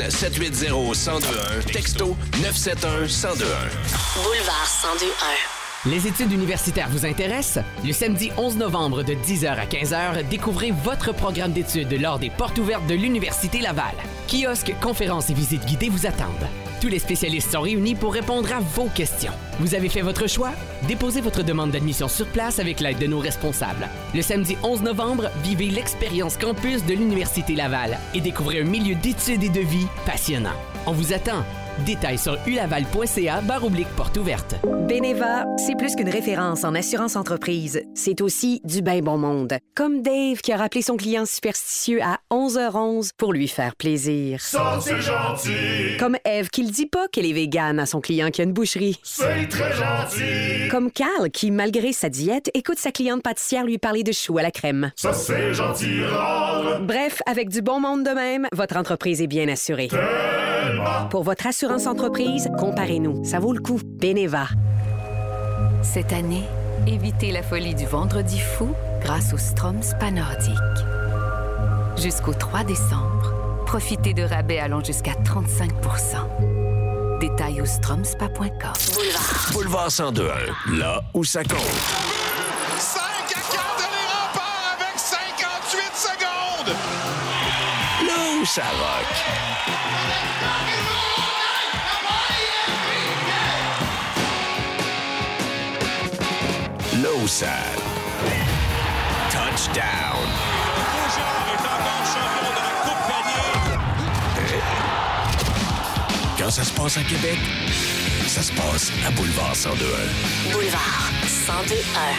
780-1021, texto 971-1021. Boulevard 102.1. Les études universitaires vous intéressent? Le samedi 11 novembre de 10h à 15h, découvrez votre programme d'études lors des portes ouvertes de l'Université Laval. Kiosques, conférences et visites guidées vous attendent. Tous les spécialistes sont réunis pour répondre à vos questions. Vous avez fait votre choix? Déposez votre demande d'admission sur place avec l'aide de nos responsables. Le samedi 11 novembre, vivez l'expérience campus de l'Université Laval et découvrez un milieu d'études et de vie passionnant. On vous attend. Détails sur ulaval.ca/porte ouverte. Beneva, c'est plus qu'une référence en assurance entreprise. C'est aussi du ben bon monde. Comme Dave qui a rappelé son client superstitieux à 11h11 pour lui faire plaisir. Ça, c'est gentil! Comme Eve qui le dit pas qu'elle est végane à son client qui a une boucherie. C'est très gentil! Comme Carl qui, malgré sa diète, écoute sa cliente pâtissière lui parler de choux à la crème. Ça, c'est gentil rare! Bref, avec du bon monde de même, votre entreprise est bien assurée. Tellement! Pour votre assurance entreprise, comparez-nous. Ça vaut le coup. Beneva. Cette année, évitez la folie du Vendredi fou grâce au Strom Spa Nordique. Jusqu'au 3 décembre, profitez de rabais allant jusqu'à 35 %. Détails au stromspa.com. Boulevard 102.1, là où ça compte. 5 à 4 les remparts avec 58 secondes! Là où ça rock. Là où ça... Touchdown! Bouchard est encore champion de la Coupe Vanier. Quand ça se passe à Québec, ça se passe à Boulevard 102.1. Boulevard 102.1.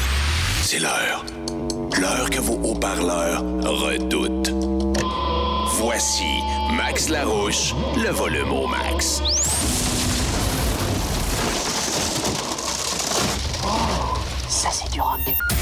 C'est l'heure. L'heure que vos haut-parleurs redoutent. Voici Max Larouche, le volume au max. Ça, c'est du rock.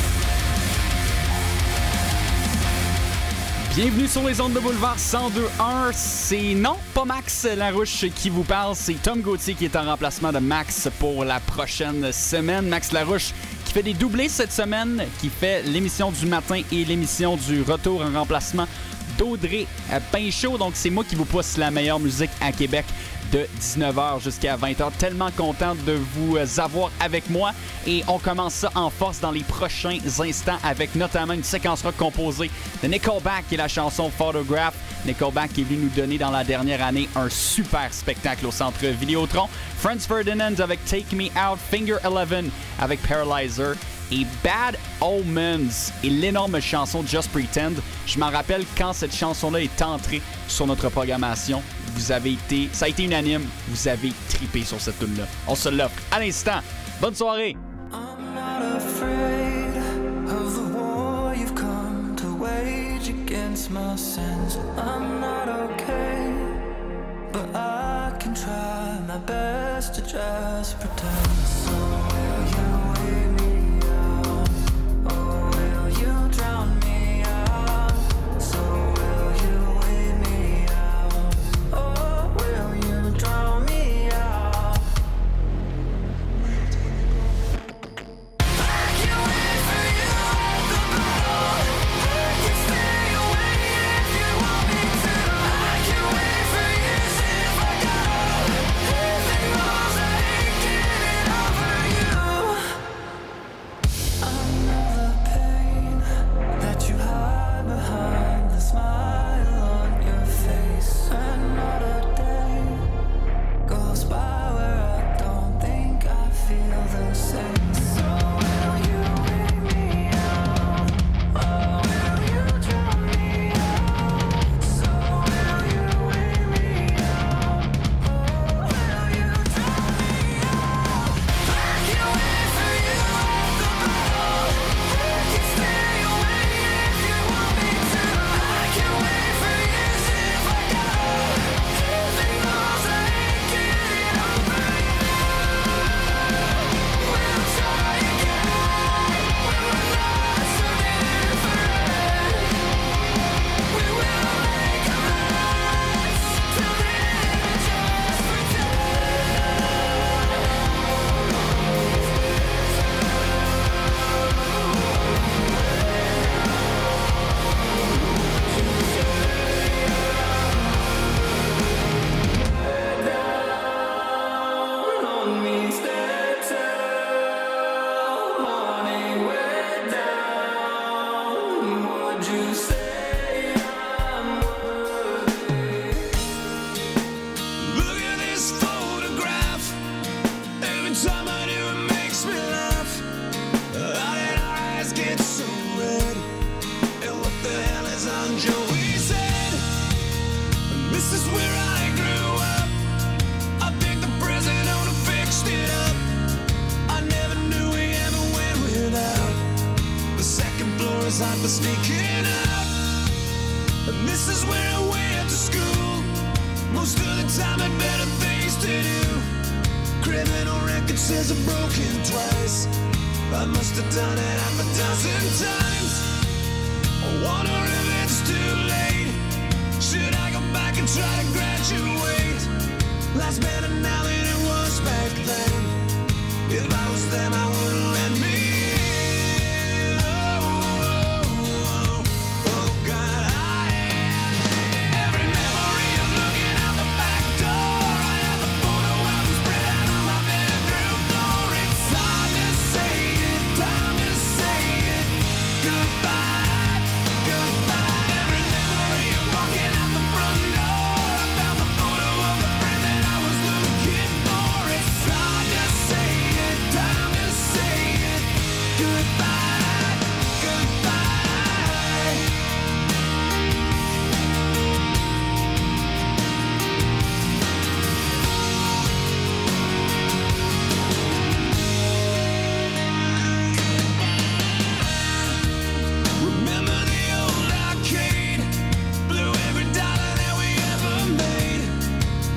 Bienvenue sur les ondes de Boulevard 102.1. C'est non, pas Max Larouche qui vous parle, c'est Tom Gauthier qui est en remplacement de Max pour la prochaine semaine. Max Larouche qui fait des doublés cette semaine, qui fait l'émission du matin et l'émission du retour en remplacement d'Audrey Pinchot. Donc c'est moi qui vous pousse la meilleure musique à Québec de 19h jusqu'à 20h. Tellement content de vous avoir avec moi. Et on commence ça en force dans les prochains instants avec notamment une séquence rock composée de Nickelback et la chanson Photograph. Nickelback qui est venu nous donner dans la dernière année un super spectacle au Centre Vidéotron. Franz Ferdinand avec Take Me Out, Finger 11 avec Paralyzer et Bad Omens et l'énorme chanson Just Pretend. Je m'en rappelle quand cette chanson-là est entrée sur notre programmation. Ça a été unanime. Vous avez trippé sur cette tune-là. On se l'offre à l'instant. Bonne soirée! I'm not afraid of the war you've come to wage against my sins. I'm not okay, but I can try my best to just pretend. So will you weigh me out? Or will you drown me out? So will you weigh me out? Or will you drown me out?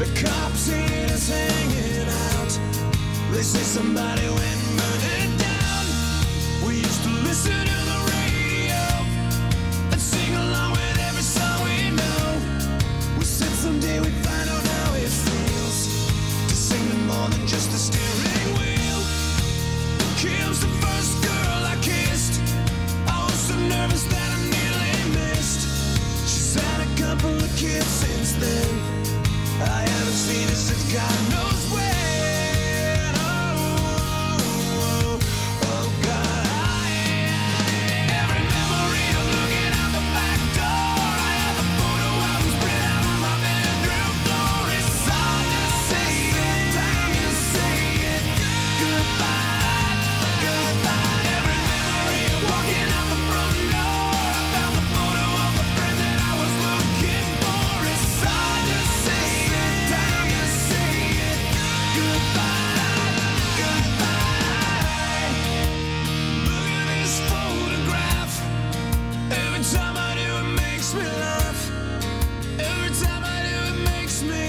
The cops see us hanging out. They say somebody went and burned it down. We used to listen to the radio and sing along with every song we know. We said someday we'd find out how it feels to sing to more than just a steering wheel. Kim's the first girl I kissed. I was so nervous that I nearly missed. She's had a couple of kids since then. I haven't seen her since God knows when. Oh, God. Every memory of looking out the back door. I have a photo album spread out on my bedroom floor. It's hard to say it, time to say it. Goodbye, goodbye. Every memory of walking out the front door. I found the photo of a friend that I was looking for. It's hard to say it, time to say it. Goodbye, goodbye. Look at this photograph. Every time I do it makes me laugh. Every time I do it makes me.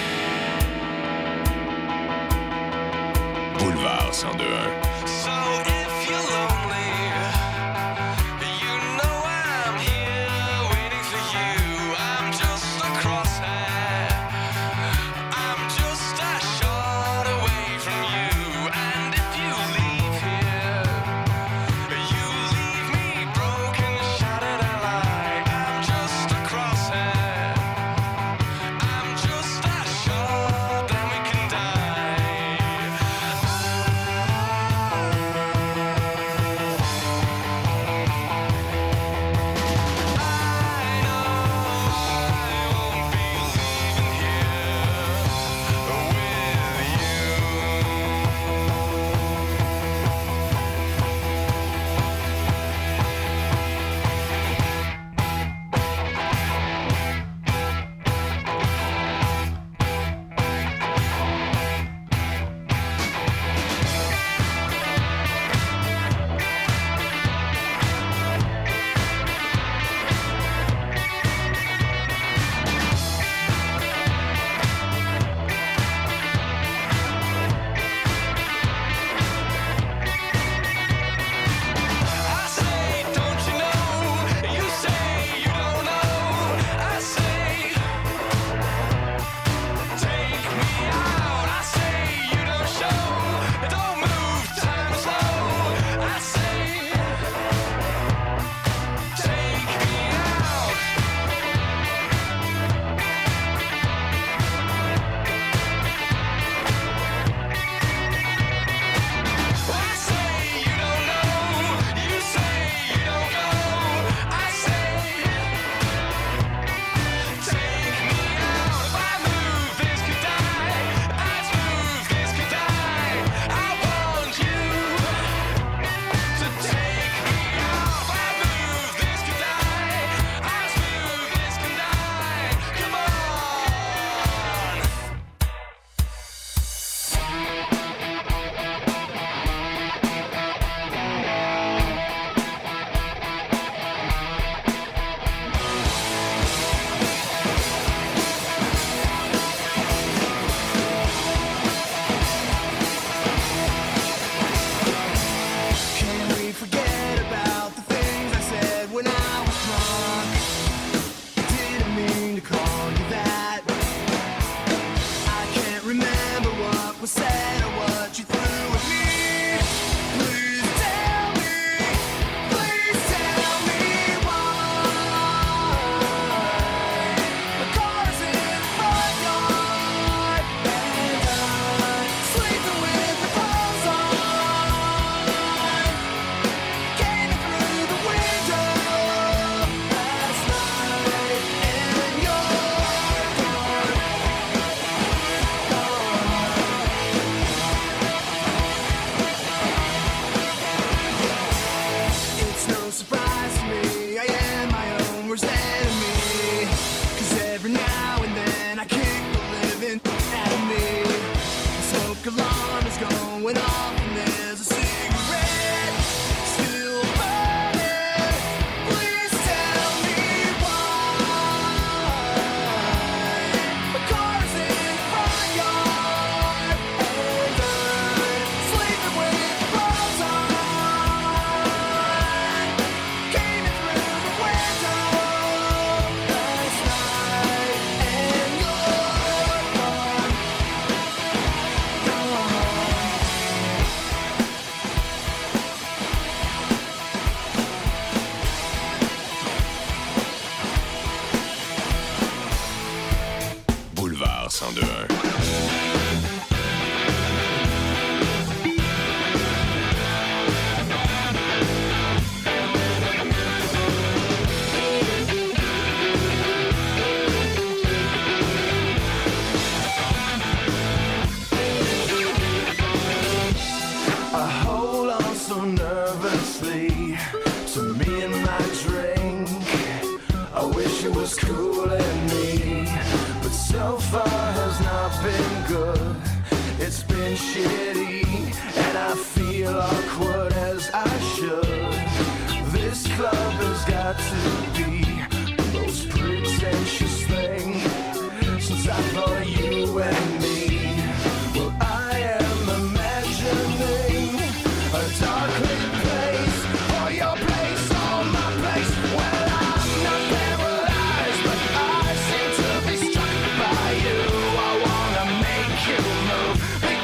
Boulevard 102.1. So if you're lonely, you know I'm here waiting for you. I'm just a crosshair. I'm just a shot away from you. And if you leave here, you leave me broken, shattered and alive. I'm just a crosshair. I'm just a shot, then we can die. 102.1. Cooling me, but so far has not been good. It's been shitty, and I feel awkward as I should. This club has got to be the most pretentious thing since I thought you and